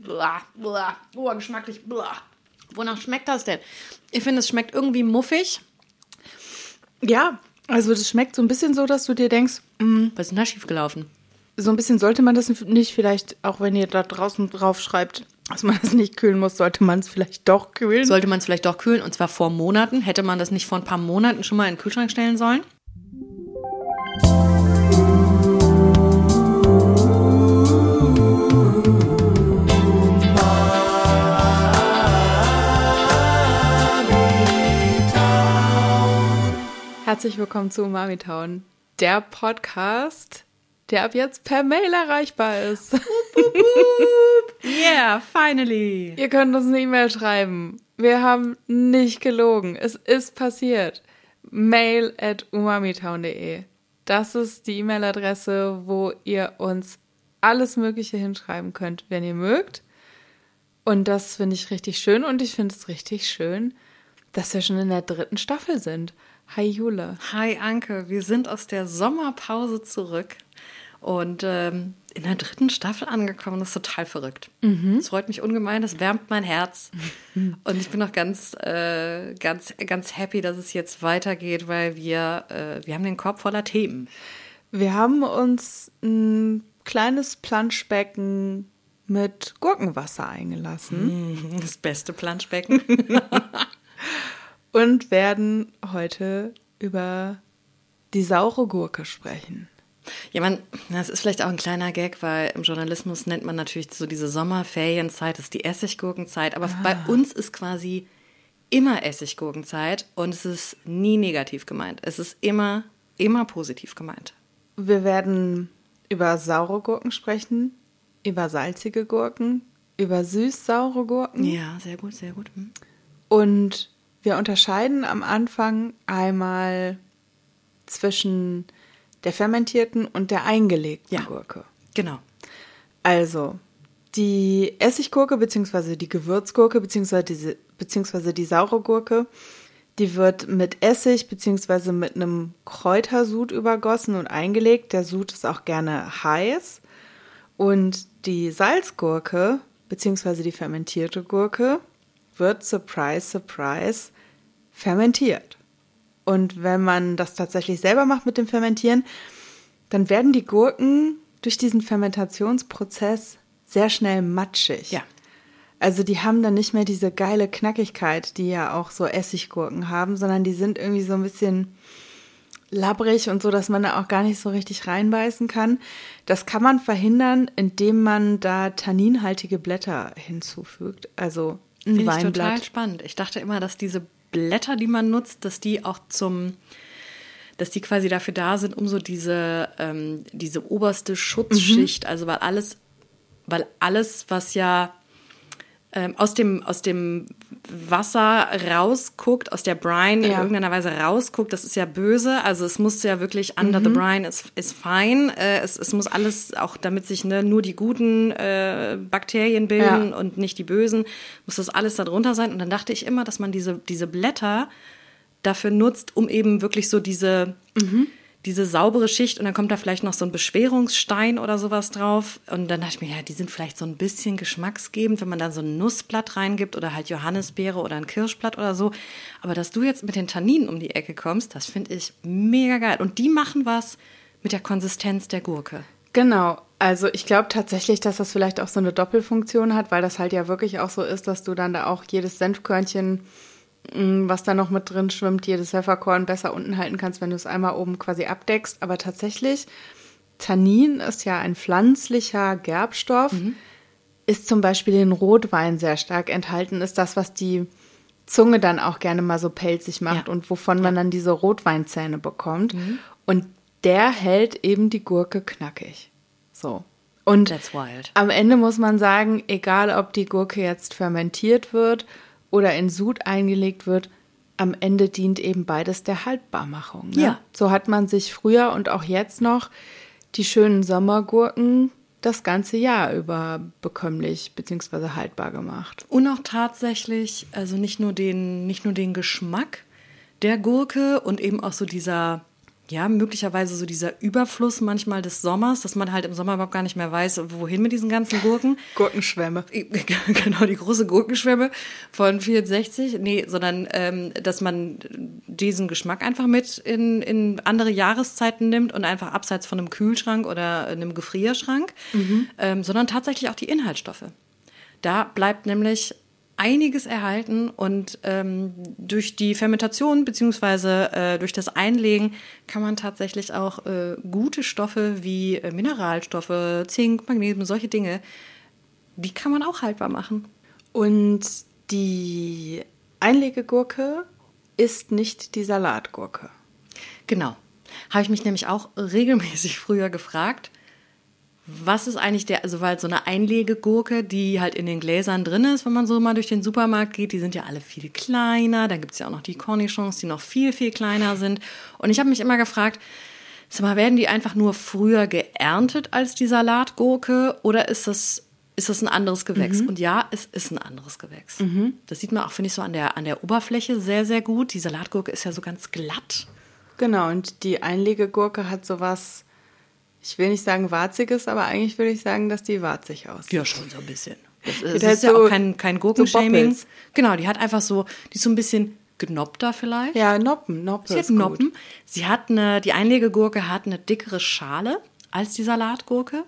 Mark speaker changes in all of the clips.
Speaker 1: blah, blah. Oh, geschmacklich, blah. Wonach schmeckt das denn? Ich finde, es schmeckt irgendwie muffig.
Speaker 2: Ja, also das schmeckt so ein bisschen so, dass du dir denkst,
Speaker 1: Was ist denn da schiefgelaufen?
Speaker 2: so ein bisschen sollte man das nicht vielleicht, auch wenn ihr da draußen drauf schreibt, dass man das nicht kühlen muss, sollte man es vielleicht doch kühlen.
Speaker 1: Sollte man es vielleicht doch kühlen, und zwar vor Monaten. Hätte man das nicht vor ein paar Monaten schon mal in den Kühlschrank stellen sollen?
Speaker 2: Herzlich willkommen zu Umami Town, der Podcast, der ab jetzt per Mail erreichbar ist.
Speaker 1: Yeah, finally.
Speaker 2: Ihr könnt uns eine E-Mail schreiben. Wir haben nicht gelogen. Es ist passiert. mail@umamitown.de. Das ist die E-Mail-Adresse, wo ihr uns alles Mögliche hinschreiben könnt, wenn ihr mögt. Und das finde ich richtig schön. Und ich finde es richtig schön, dass wir schon in der 3. Staffel sind. Hi Jule.
Speaker 1: Hi Anke, wir sind aus der Sommerpause zurück und in der 3. Staffel angekommen. Das ist total verrückt. Das freut mich ungemein, das wärmt mein Herz. Und ich bin auch ganz happy, dass es jetzt weitergeht, weil wir haben den Korb voller Themen.
Speaker 2: Wir haben uns ein kleines Planschbecken mit Gurkenwasser eingelassen.
Speaker 1: Das beste Planschbecken.
Speaker 2: Und werden heute über die saure Gurke sprechen.
Speaker 1: Ja, das ist vielleicht auch ein kleiner Gag, weil im Journalismus nennt man natürlich so diese Sommerferienzeit, das ist die Essiggurkenzeit, aber bei uns ist quasi immer Essiggurkenzeit und es ist nie negativ gemeint. Es ist immer positiv gemeint.
Speaker 2: Wir werden über saure Gurken sprechen, über salzige Gurken, über süß-saure Gurken.
Speaker 1: Ja, sehr gut, sehr gut.
Speaker 2: Und wir unterscheiden am Anfang einmal zwischen der fermentierten und der eingelegten Gurke.
Speaker 1: Genau.
Speaker 2: Also, die Essiggurke bzw. die Gewürzgurke bzw. die saure Gurke, die wird mit Essig bzw. mit einem Kräutersud übergossen und eingelegt. Der Sud ist auch gerne heiß. Und die Salzgurke bzw. die fermentierte Gurke wird, surprise, surprise, fermentiert. Und wenn man das tatsächlich selber macht mit dem Fermentieren, dann werden die Gurken durch diesen Fermentationsprozess sehr schnell matschig.
Speaker 1: Ja.
Speaker 2: Also die haben dann nicht mehr diese geile Knackigkeit, die ja auch so Essiggurken haben, sondern die sind irgendwie so ein bisschen labbrig und so, dass man da auch gar nicht so richtig reinbeißen kann. Das kann man verhindern, indem man da tanninhaltige Blätter hinzufügt. Also ein
Speaker 1: Finde ich
Speaker 2: Weinblatt.
Speaker 1: total spannend. Ich dachte immer, dass diese Blätter, die man nutzt, dass die quasi dafür da sind, um so diese oberste Schutzschicht, also weil alles, was ja aus dem Wasser rausguckt, aus der Brine in irgendeiner Weise rausguckt, das ist ja böse. Also es muss ja wirklich under the brine is fine. Es muss alles, auch damit sich nur die guten Bakterien bilden und nicht die bösen, muss das alles da drunter sein. Und dann dachte ich immer, dass man diese Blätter dafür nutzt, um eben wirklich so diese saubere Schicht, und dann kommt da vielleicht noch so ein Beschwerungsstein oder sowas drauf. Und dann dachte ich mir, ja, die sind vielleicht so ein bisschen geschmacksgebend, wenn man da so ein Nussblatt reingibt oder halt Johannisbeere oder ein Kirschblatt oder so. Aber dass du jetzt mit den Tanninen um die Ecke kommst, das finde ich mega geil. Und die machen was mit der Konsistenz der Gurke.
Speaker 2: Genau. Also ich glaube tatsächlich, dass das vielleicht auch so eine Doppelfunktion hat, weil das halt ja wirklich auch so ist, dass du dann da auch jedes Senfkörnchen, was da noch mit drin schwimmt, jedes Pfefferkorn besser unten halten kannst, wenn du es einmal oben quasi abdeckst. Aber tatsächlich, Tannin ist ja ein pflanzlicher Gerbstoff, ist zum Beispiel in Rotwein sehr stark enthalten, ist das, was die Zunge dann auch gerne mal so pelzig macht und wovon man dann diese Rotweinzähne bekommt. Und der hält eben die Gurke knackig. So. Und
Speaker 1: That's wild.
Speaker 2: Am Ende muss man sagen, egal ob die Gurke jetzt fermentiert wird oder in Sud eingelegt wird, am Ende dient eben beides der Haltbarmachung. Ne?
Speaker 1: Ja.
Speaker 2: So hat man sich früher und auch jetzt noch die schönen Sommergurken das ganze Jahr über bekömmlich bzw. haltbar gemacht.
Speaker 1: Und auch tatsächlich, also nicht nur den Geschmack der Gurke und eben auch so dieser ja, möglicherweise so dieser Überfluss manchmal des Sommers, dass man halt im Sommer überhaupt gar nicht mehr weiß, wohin mit diesen ganzen Gurken.
Speaker 2: Gurkenschwämme.
Speaker 1: Genau, die große Gurkenschwämme von 64. Nee, sondern dass man diesen Geschmack einfach mit in andere Jahreszeiten nimmt und einfach abseits von einem Kühlschrank oder einem Gefrierschrank, sondern tatsächlich auch die Inhaltsstoffe. Da bleibt nämlich einiges erhalten und durch die Fermentation beziehungsweise durch das Einlegen kann man tatsächlich auch gute Stoffe wie Mineralstoffe, Zink, Magnesium, solche Dinge, die kann man auch haltbar machen.
Speaker 2: Und die Einlegegurke ist nicht die Salatgurke.
Speaker 1: Genau. Habe ich mich nämlich auch regelmäßig früher gefragt, was ist eigentlich weil so eine Einlegegurke, die halt in den Gläsern drin ist, wenn man so mal durch den Supermarkt geht, die sind ja alle viel kleiner. Dann gibt es ja auch noch die Cornichons, die noch viel, viel kleiner sind. Und ich habe mich immer gefragt, sag mal, werden die einfach nur früher geerntet als die Salatgurke oder ist das ein anderes Gewächs? Und ja, es ist ein anderes Gewächs. Das sieht man auch, finde ich, so an der Oberfläche sehr, sehr gut. Die Salatgurke ist ja so ganz glatt.
Speaker 2: Genau, und die Einlegegurke hat sowas, ich will nicht sagen warziges, aber eigentlich will ich sagen, dass die warzig aussieht.
Speaker 1: Ja, schon so ein bisschen. Das
Speaker 2: Halt
Speaker 1: ist ja
Speaker 2: so-
Speaker 1: auch kein Gurkenshaming.
Speaker 2: so
Speaker 1: Genau, die hat einfach so, die ist so ein bisschen genoppter vielleicht.
Speaker 2: Ja, Noppen
Speaker 1: Sie hat
Speaker 2: ist gut.
Speaker 1: Noppen. Die Einlegegurke hat eine dickere Schale als die Salatgurke.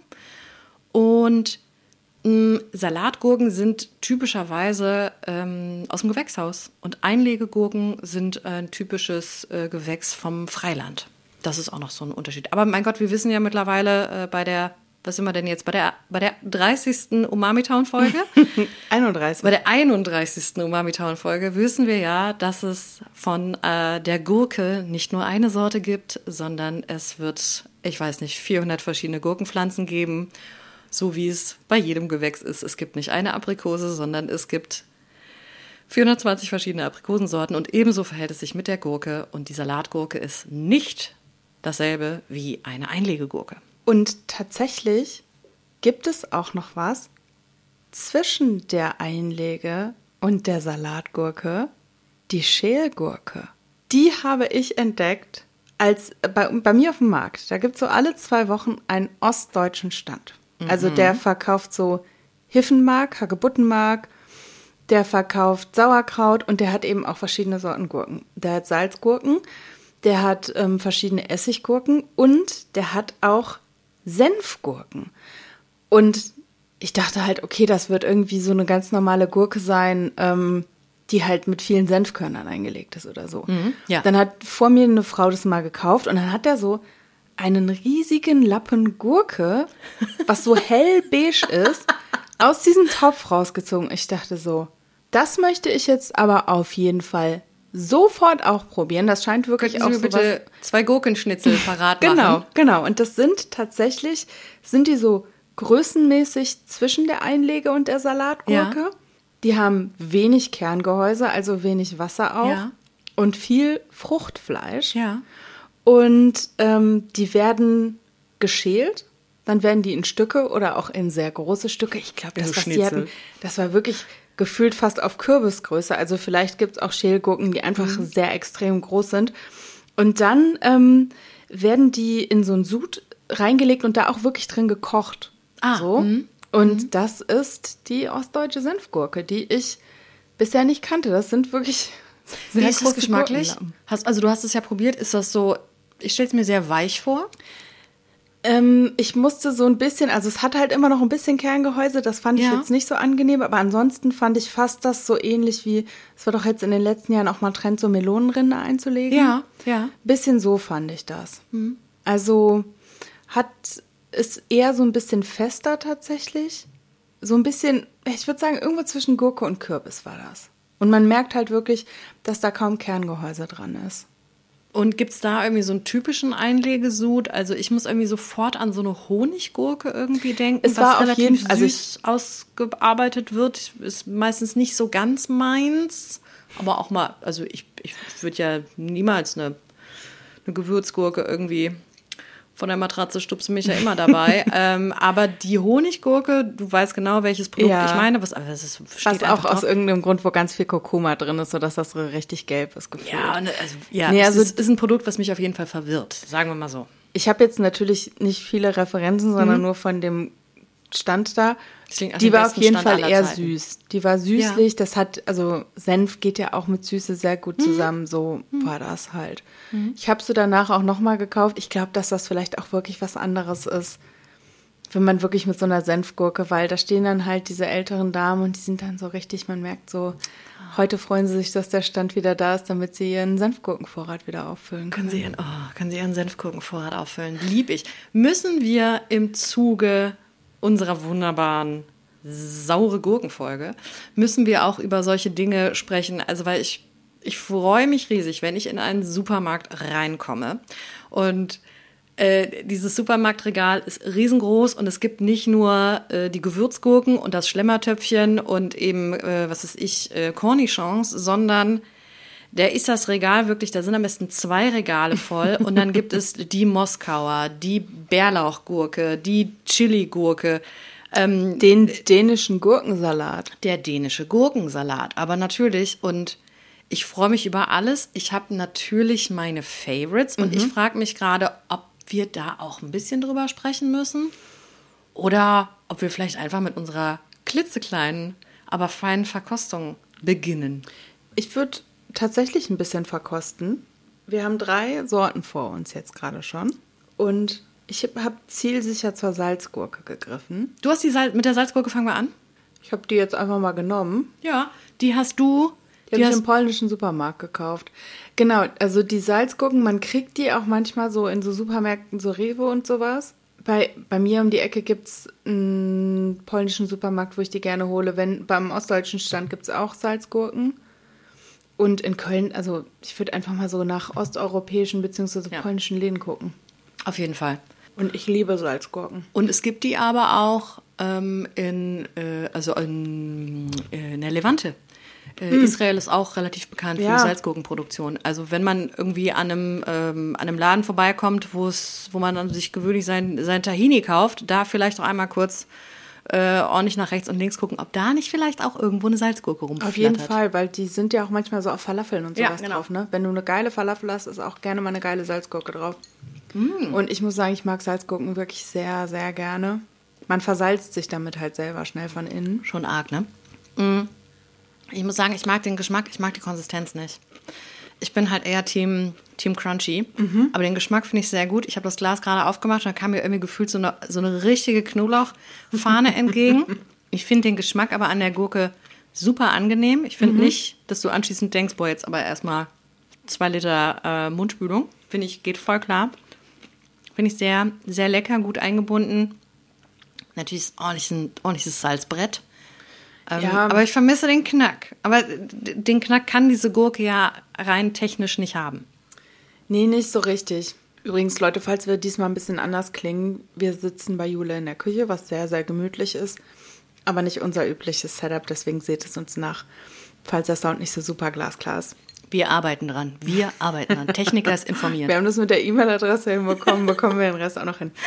Speaker 1: Und Salatgurken sind typischerweise aus dem Gewächshaus. Und Einlegegurken sind ein typisches Gewächs vom Freiland. Das ist auch noch so ein Unterschied. Aber mein Gott, wir wissen ja mittlerweile was sind wir denn jetzt? Bei der 30. Umami-Town-Folge?
Speaker 2: 31.
Speaker 1: Bei der 31. Umami-Town-Folge wissen wir ja, dass es von der Gurke nicht nur eine Sorte gibt, sondern es wird, ich weiß nicht, 400 verschiedene Gurkenpflanzen geben, so wie es bei jedem Gewächs ist. Es gibt nicht eine Aprikose, sondern es gibt 420 verschiedene Aprikosensorten und ebenso verhält es sich mit der Gurke und die Salatgurke ist nicht dasselbe wie eine Einlegegurke.
Speaker 2: Und tatsächlich gibt es auch noch was zwischen der Einlege und der Salatgurke, die Schälgurke. Die habe ich entdeckt als bei mir auf dem Markt. Da gibt es so alle 2 Wochen einen ostdeutschen Stand. Also der verkauft so Hiffenmark, Hagebuttenmark, der verkauft Sauerkraut und der hat eben auch verschiedene Sorten Gurken. Der hat Salzgurken, der hat verschiedene Essiggurken und der hat auch Senfgurken. Und ich dachte halt, okay, das wird irgendwie so eine ganz normale Gurke sein, die halt mit vielen Senfkörnern eingelegt ist oder so.
Speaker 1: ja.
Speaker 2: Dann hat vor mir eine Frau das mal gekauft und dann hat er so einen riesigen Lappen Gurke, was so hellbeige ist, aus diesem Topf rausgezogen. Ich dachte so, das möchte ich jetzt aber auf jeden Fall sofort auch probieren. Das scheint wirklich
Speaker 1: Könnten
Speaker 2: auch
Speaker 1: Sie mir
Speaker 2: so
Speaker 1: bitte 2 Gurkenschnitzel parat machen?
Speaker 2: Genau. Und das sind die so größenmäßig zwischen der Einlege und der Salatgurke.
Speaker 1: Ja.
Speaker 2: Die haben wenig Kerngehäuse, also wenig Wasser auch.
Speaker 1: Ja.
Speaker 2: Und viel Fruchtfleisch.
Speaker 1: Ja.
Speaker 2: Und die werden geschält. Dann werden die in Stücke oder auch in sehr große Stücke. Ich glaube,
Speaker 1: So
Speaker 2: das, was die
Speaker 1: Schnitzel.
Speaker 2: hatten, das war wirklich gefühlt fast auf Kürbisgröße. Also vielleicht gibt es auch Schälgurken, die einfach sehr extrem groß sind. Und dann werden die in so einen Sud reingelegt und da auch wirklich drin gekocht. So. Und das ist die ostdeutsche Senfgurke, die ich bisher nicht kannte. Das sind wirklich sehr
Speaker 1: Wie ist das
Speaker 2: große
Speaker 1: geschmacklich?
Speaker 2: Gurkenlappen.
Speaker 1: Du hast es ja probiert. Ist das so, ich stelle es mir sehr weich vor.
Speaker 2: Ich musste so ein bisschen, also es hat halt immer noch ein bisschen Kerngehäuse, das fand ich
Speaker 1: Ja.
Speaker 2: jetzt nicht so angenehm, aber ansonsten fand ich fast das so ähnlich wie, es war doch jetzt in den letzten Jahren auch mal Trend, so Melonenrinde einzulegen.
Speaker 1: ja.
Speaker 2: Bisschen so fand ich das. Also ist eher so ein bisschen fester tatsächlich. So ein bisschen, ich würde sagen, irgendwo zwischen Gurke und Kürbis war das. Und man merkt halt wirklich, dass da kaum Kerngehäuse dran ist.
Speaker 1: Und gibt es da irgendwie so einen typischen Einlegesud? Also ich muss irgendwie sofort an so eine Honiggurke irgendwie denken,
Speaker 2: Es war auf
Speaker 1: relativ
Speaker 2: jeden Fall- also
Speaker 1: süß ausgearbeitet wird. Ist meistens nicht so ganz meins. Aber auch mal, also ich würde ja niemals eine Gewürzgurke irgendwie von der Matratze stupst mich ja immer dabei. Aber die Honiggurke, du weißt genau, welches Produkt ich meine. Was
Speaker 2: auch aus irgendeinem Grund, wo ganz viel Kurkuma drin ist, sodass das so richtig gelb ist gefühlt.
Speaker 1: Es ist ein Produkt, was mich auf jeden Fall verwirrt, sagen wir mal so.
Speaker 2: Ich habe jetzt natürlich nicht viele Referenzen, sondern nur von dem Stand da. Die war auf jeden Fall eher süß. Die war süßlich, das hat, also Senf geht ja auch mit Süße sehr gut zusammen, so war das halt. Ich habe sie danach auch nochmal gekauft. Ich glaube, dass das vielleicht auch wirklich was anderes ist, wenn man wirklich mit so einer Senfgurke, weil da stehen dann halt diese älteren Damen und die sind dann so richtig, man merkt so, heute freuen sie sich, dass der Stand wieder da ist, damit sie ihren Senfgurkenvorrat wieder auffüllen können.
Speaker 1: Können sie ihren Senfgurkenvorrat auffüllen? Lieb ich. Müssen wir im Zuge unserer wunderbaren saure Gurkenfolge, müssen wir auch über solche Dinge sprechen. Also, weil ich freue mich riesig, wenn ich in einen Supermarkt reinkomme. Und dieses Supermarktregal ist riesengroß und es gibt nicht nur die Gewürzgurken und das Schlemmertöpfchen und eben, Cornichons, sondern der ist das Regal wirklich, da sind am besten 2 Regale voll und dann gibt es die Moskauer, die Bärlauchgurke, die Chili-Gurke.
Speaker 2: Den dänischen Gurkensalat.
Speaker 1: Der dänische Gurkensalat, aber natürlich, und ich freue mich über alles. Ich habe natürlich meine Favorites und ich frage mich gerade, ob wir da auch ein bisschen drüber sprechen müssen oder ob wir vielleicht einfach mit unserer klitzekleinen, aber feinen Verkostung beginnen.
Speaker 2: Ich würde tatsächlich ein bisschen verkosten. Wir haben 3 Sorten vor uns jetzt gerade schon. Und ich habe zielsicher zur Salzgurke gegriffen.
Speaker 1: Du hast mit der Salzgurke, fangen wir an?
Speaker 2: Ich habe die jetzt einfach mal genommen.
Speaker 1: Ja, die hast du...
Speaker 2: Die habe ich im polnischen Supermarkt gekauft. Genau, also die Salzgurken, man kriegt die auch manchmal so in so Supermärkten, so Rewe und sowas. Bei mir um die Ecke gibt es einen polnischen Supermarkt, wo ich die gerne hole. Beim ostdeutschen Stand gibt es auch Salzgurken. Und in Köln, also ich würde einfach mal so nach osteuropäischen bzw. polnischen Läden gucken.
Speaker 1: Auf jeden Fall.
Speaker 2: Und ich liebe Salzgurken.
Speaker 1: Und es gibt die aber auch in der Levante. Israel ist auch relativ bekannt für die Salzgurkenproduktion. Also wenn man irgendwie an einem Laden vorbeikommt, wo man dann sich gewöhnlich sein Tahini kauft, da vielleicht auch einmal kurz ordentlich nach rechts und links gucken, ob da nicht vielleicht auch irgendwo eine Salzgurke rumflattert.
Speaker 2: Auf jeden Fall, weil die sind ja auch manchmal so auf Falafeln und sowas drauf. Ne? Wenn du eine geile Falafel hast, ist auch gerne mal eine geile Salzgurke drauf. Und ich muss sagen, ich mag Salzgurken wirklich sehr, sehr gerne. Man versalzt sich damit halt selber schnell von innen.
Speaker 1: Schon arg, ne? Ich muss sagen, ich mag den Geschmack, ich mag die Konsistenz nicht. Ich bin halt eher Team Crunchy, aber den Geschmack finde ich sehr gut. Ich habe das Glas gerade aufgemacht und da kam mir irgendwie gefühlt so eine richtige Knoblauchfahne entgegen. Ich finde den Geschmack aber an der Gurke super angenehm. Ich finde nicht, dass du anschließend denkst, boah, jetzt aber erstmal 2 Liter Mundspülung. Finde ich, geht voll klar. Finde ich sehr, sehr lecker, gut eingebunden. Natürlich ist ein ordentliches Salzbrett. Aber ich vermisse den Knack. Aber den Knack kann diese Gurke ja rein technisch nicht haben.
Speaker 2: Nee, nicht so richtig. Übrigens, Leute, falls wir diesmal ein bisschen anders klingen, wir sitzen bei Jule in der Küche, was sehr, sehr gemütlich ist, aber nicht unser übliches Setup, deswegen seht es uns nach, falls der Sound nicht so super glasklar ist.
Speaker 1: Wir arbeiten dran. Techniker ist informiert.
Speaker 2: Wir haben das mit der E-Mail-Adresse hinbekommen, bekommen wir den Rest auch noch hin.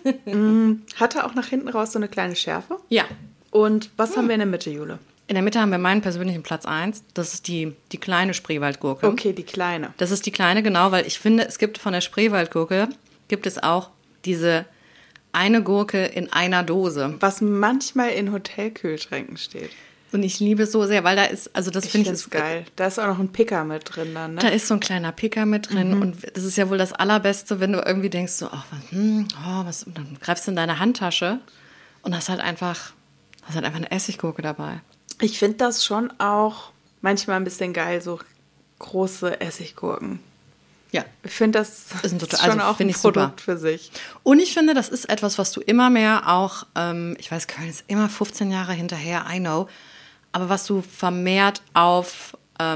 Speaker 2: Hatte auch nach hinten raus so eine kleine Schärfe.
Speaker 1: Ja.
Speaker 2: Und was haben wir in der Mitte, Jule?
Speaker 1: In der Mitte haben wir meinen persönlichen Platz 1. Das ist die kleine Spreewaldgurke.
Speaker 2: Okay, die kleine.
Speaker 1: Das ist die kleine, genau, weil ich finde, es gibt von der Spreewaldgurke, gibt es auch diese eine Gurke in einer Dose.
Speaker 2: Was manchmal in Hotelkühlschränken steht.
Speaker 1: Und ich liebe es so sehr, weil da ist, also das finde ich
Speaker 2: ist geil. Da ist auch noch ein Picker mit drin dann, ne?
Speaker 1: Da ist so ein kleiner Picker mit drin und das ist ja wohl das Allerbeste, wenn du irgendwie denkst so, was, und dann greifst du in deine Handtasche und hast halt einfach eine Essiggurke dabei.
Speaker 2: Ich finde das schon auch manchmal ein bisschen geil, so große Essiggurken.
Speaker 1: Ja.
Speaker 2: Ich finde, das ist schon auch ein Produkt für sich.
Speaker 1: Und ich finde, das ist etwas, was du immer mehr auch, ich weiß, Köln ist immer 15 Jahre hinterher, I know, aber was du vermehrt auf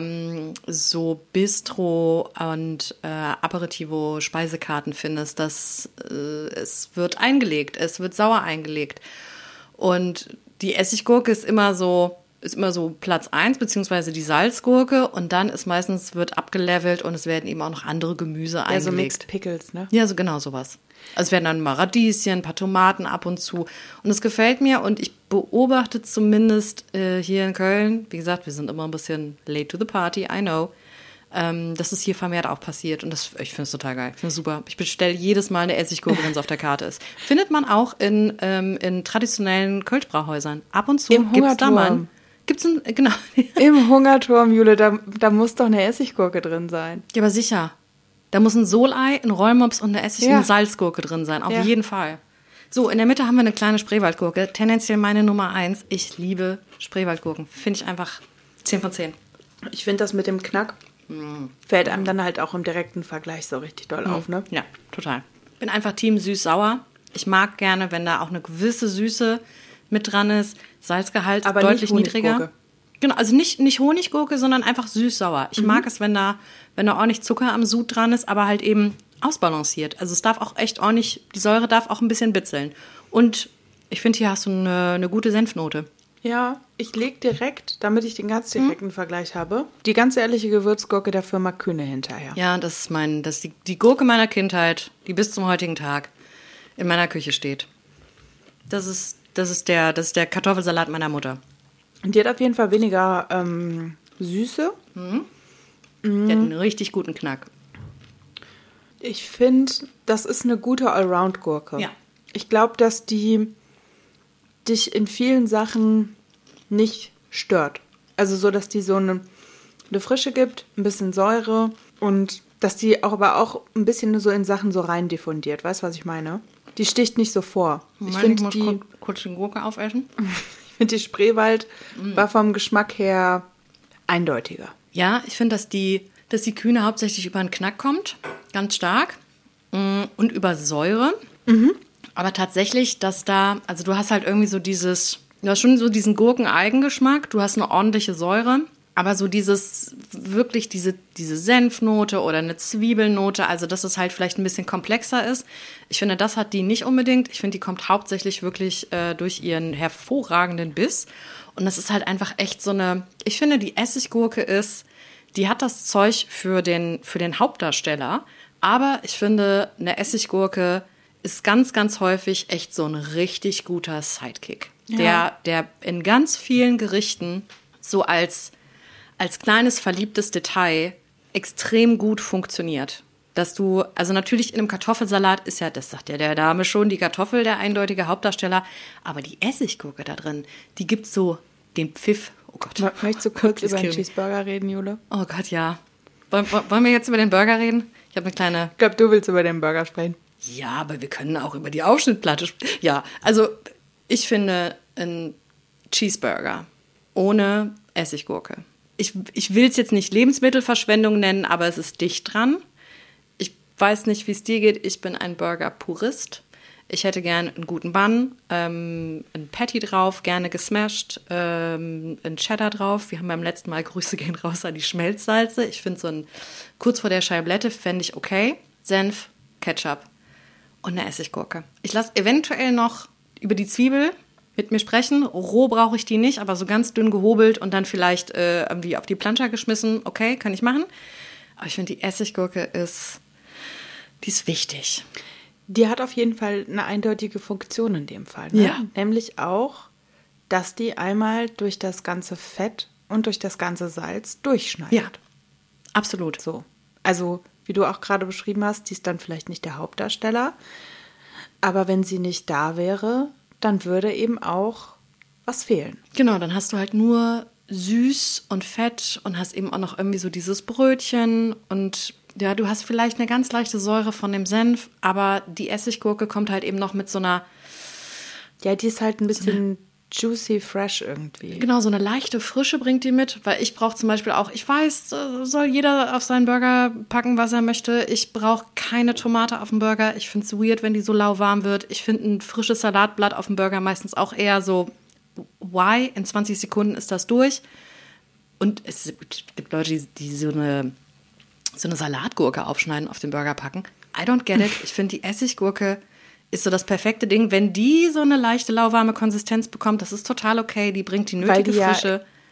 Speaker 1: so Bistro- und Aperitivo-Speisekarten findest, dass es wird eingelegt, es wird sauer eingelegt. Und die Essiggurke ist immer so ist immer so Platz 1, beziehungsweise die Salzgurke. Und dann ist meistens, wird abgelevelt und es werden eben auch noch andere Gemüse eingelegt.
Speaker 2: Ja, so Mixed Pickles, ne?
Speaker 1: Ja, so genau sowas. Also es werden dann mal Radieschen, ein paar Tomaten ab und zu. Und es gefällt mir und ich beobachte zumindest hier in Köln, wie gesagt, wir sind immer ein bisschen late to the party, I know, dass es hier vermehrt auch passiert. Und ich finde es total geil. Ich finde es super. Ich bestelle jedes Mal eine Essiggurke, wenn es auf der Karte ist. Findet man auch in traditionellen Kölschbrauhäusern. Ab und zu gibt es da mal. Genau.
Speaker 2: Im Hungerturm, Jule, da muss doch eine Essiggurke drin sein.
Speaker 1: Ja, aber sicher. Da muss ein Solei, ein Rollmops und eine eine Salzgurke drin sein. Auf jeden Fall. So, in der Mitte haben wir eine kleine Spreewaldgurke. Tendenziell meine Nummer 1. Ich liebe Spreewaldgurken. Finde ich einfach 10 von 10.
Speaker 2: Ich finde das mit dem Knack fällt einem dann halt auch im direkten Vergleich so richtig doll auf, ne?
Speaker 1: Ja, total. Bin einfach Team süß-sauer. Ich mag gerne, wenn da auch eine gewisse Süße mit dran ist. Salzgehalt
Speaker 2: aber
Speaker 1: deutlich
Speaker 2: nicht
Speaker 1: niedriger. Genau, also nicht Honiggurke, sondern einfach süß-sauer. Ich mag es, wenn da ordentlich Zucker am Sud dran ist, aber halt eben ausbalanciert. Also es darf auch echt ordentlich, die Säure darf auch ein bisschen bitzeln. Und ich finde, hier hast du eine gute Senfnote.
Speaker 2: Ja, ich lege direkt, damit ich den ganz direkten Vergleich habe, die ganz ehrliche Gewürzgurke der Firma Kühne hinterher.
Speaker 1: Ja, das ist die Gurke meiner Kindheit, die bis zum heutigen Tag in meiner Küche steht. Das ist der Kartoffelsalat meiner Mutter.
Speaker 2: Und die hat auf jeden Fall weniger Süße.
Speaker 1: Die hat einen richtig guten Knack.
Speaker 2: Ich finde, das ist eine gute Allround-Gurke.
Speaker 1: Ja.
Speaker 2: Ich glaube, dass die dich in vielen Sachen nicht stört. Also so, dass die so eine Frische gibt, ein bisschen Säure und dass die aber auch ein bisschen so in Sachen so rein diffundiert. Weißt du, was ich meine? Die sticht nicht so vor.
Speaker 1: Ich finde die kurz die Gurke aufessen.
Speaker 2: Ich finde, die Spreewald war vom Geschmack her eindeutiger.
Speaker 1: Ja, ich finde, dass die Kühne hauptsächlich über einen Knack kommt, ganz stark, und über Säure. Aber tatsächlich, also du hast halt irgendwie so du hast schon so diesen Gurkeneigengeschmack, du hast eine ordentliche Säure, aber so wirklich diese Senfnote oder eine Zwiebelnote, also dass es halt vielleicht ein bisschen komplexer ist. Ich finde, das hat die nicht unbedingt. Ich finde, die kommt hauptsächlich wirklich durch ihren hervorragenden Biss. Und das ist halt einfach echt ich finde, die Essiggurke die hat das Zeug für den Hauptdarsteller, aber ich finde, eine Essiggurke ist ganz, ganz häufig echt so ein richtig guter Sidekick, der in ganz vielen Gerichten so als kleines verliebtes Detail extrem gut funktioniert. Also natürlich in einem Kartoffelsalat ist ja, das sagt ja der Dame schon, die Kartoffel der eindeutige Hauptdarsteller, aber die Essiggurke da drin, die gibt so den Pfiff. Oh Gott.
Speaker 2: Möchtest du kurz über den Cheeseburger reden, Jule?
Speaker 1: Oh Gott, ja. Wollen wir jetzt über den Burger reden? Ich habe eine kleine...
Speaker 2: Ich glaube, du willst über den Burger sprechen.
Speaker 1: Ja, aber wir können auch über die Aufschnittplatte sprechen. Ja, also ich finde ein Cheeseburger ohne Essiggurke. Ich will es jetzt nicht Lebensmittelverschwendung nennen, aber es ist dicht dran. Ich weiß nicht, wie es dir geht. Ich bin ein Burger-Purist. Ich hätte gern einen guten Bun, ein Patty drauf, gerne gesmashed, ein Cheddar drauf. Wir haben beim letzten Mal, Grüße gehen raus an die Schmelzsalze. Ich finde kurz vor der Scheiblette fände ich okay. Senf, Ketchup und eine Essiggurke. Ich lasse eventuell noch über die Zwiebel mit mir sprechen. Roh brauche ich die nicht, aber so ganz dünn gehobelt und dann vielleicht irgendwie auf die Plancha geschmissen. Okay, kann ich machen. Aber ich finde, die Essiggurke die ist wichtig.
Speaker 2: Die hat auf jeden Fall eine eindeutige Funktion in dem Fall. Ne? Ja. Nämlich auch, dass die einmal durch das ganze Fett und durch das ganze Salz durchschneidet.
Speaker 1: Ja, absolut.
Speaker 2: So. Also, wie du auch gerade beschrieben hast, die ist dann vielleicht nicht der Hauptdarsteller. Aber wenn sie nicht da wäre, dann würde eben auch was fehlen.
Speaker 1: Genau, dann hast du halt nur süß und fett und hast eben auch noch irgendwie so dieses Brötchen und ja, du hast vielleicht eine ganz leichte Säure von dem Senf, aber die Essiggurke kommt halt eben noch mit so einer...
Speaker 2: Ja, die ist halt ein bisschen juicy, fresh irgendwie.
Speaker 1: Genau, so eine leichte Frische bringt die mit, weil ich brauche zum Beispiel auch, ich weiß, soll jeder auf seinen Burger packen, was er möchte. Ich brauche keine Tomate auf dem Burger. Ich finde es weird, wenn die so lauwarm wird. Ich finde ein frisches Salatblatt auf dem Burger meistens auch eher so, why? In 20 Sekunden ist das durch. Und es gibt Leute, die so eine Salatgurke aufschneiden, auf den Burger packen. I don't get it. Ich finde, die Essiggurke ist so das perfekte Ding. Wenn die so eine leichte, lauwarme Konsistenz bekommt, das ist total okay. Die bringt die nötige Frische.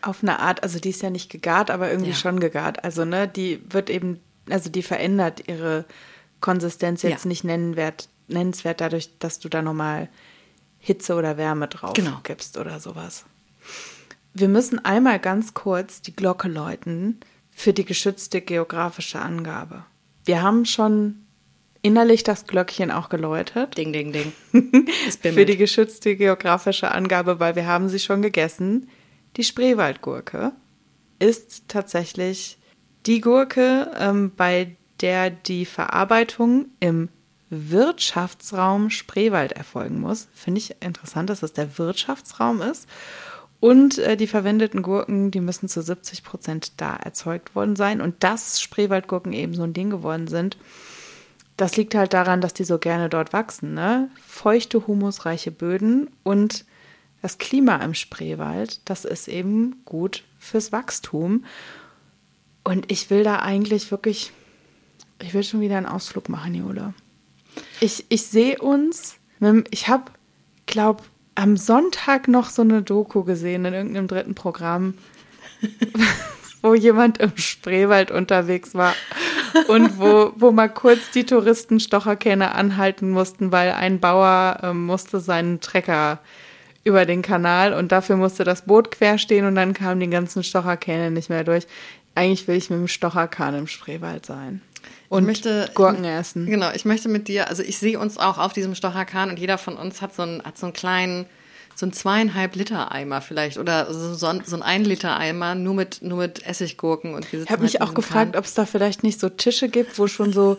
Speaker 2: auf eine Art, also die ist ja nicht gegart, aber irgendwie schon gegart. Also, ne, die wird eben, also die verändert ihre Konsistenz jetzt nicht nennenswert dadurch, dass du da nochmal Hitze oder Wärme drauf gibst oder sowas. Wir müssen einmal ganz kurz die Glocke läuten für die geschützte geografische Angabe. Wir haben schon innerlich das Glöckchen auch geläutet.
Speaker 1: Ding, ding, ding.
Speaker 2: Für die geschützte geografische Angabe, weil wir haben sie schon gegessen. Die Spreewaldgurke ist tatsächlich die Gurke, bei der die Verarbeitung im Wirtschaftsraum Spreewald erfolgen muss. Finde ich interessant, dass es der Wirtschaftsraum ist. Und die verwendeten Gurken, die müssen zu 70% da erzeugt worden sein. Und dass Spreewaldgurken eben so ein Ding geworden sind, das liegt halt daran, dass die so gerne dort wachsen, ne? Feuchte, humusreiche Böden und das Klima im Spreewald, das ist eben gut fürs Wachstum. Und ich will da eigentlich wirklich, ich will schon wieder einen Ausflug machen, Jule. Ich sehe uns, ich habe, glaube am Sonntag noch so eine Doku gesehen in irgendeinem dritten Programm, wo jemand im Spreewald unterwegs war und wo mal kurz die Touristen Stocherkähne anhalten mussten, weil ein Bauer musste seinen Trecker über den Kanal und dafür musste das Boot quer stehen und dann kamen die ganzen Stocherkähne nicht mehr durch. Eigentlich will ich mit dem Stocherkahn im Spreewald sein. Und Gurken essen.
Speaker 1: Genau, ich möchte mit dir, also ich sehe uns auch auf diesem Stocherkahn und jeder von uns hat so einen kleinen, so einen 2,5 Liter Eimer vielleicht oder so ein 1 Liter Eimer nur mit Essiggurken. Und
Speaker 2: ich habe mich auch gefragt, ob es da vielleicht nicht so Tische gibt, wo schon so,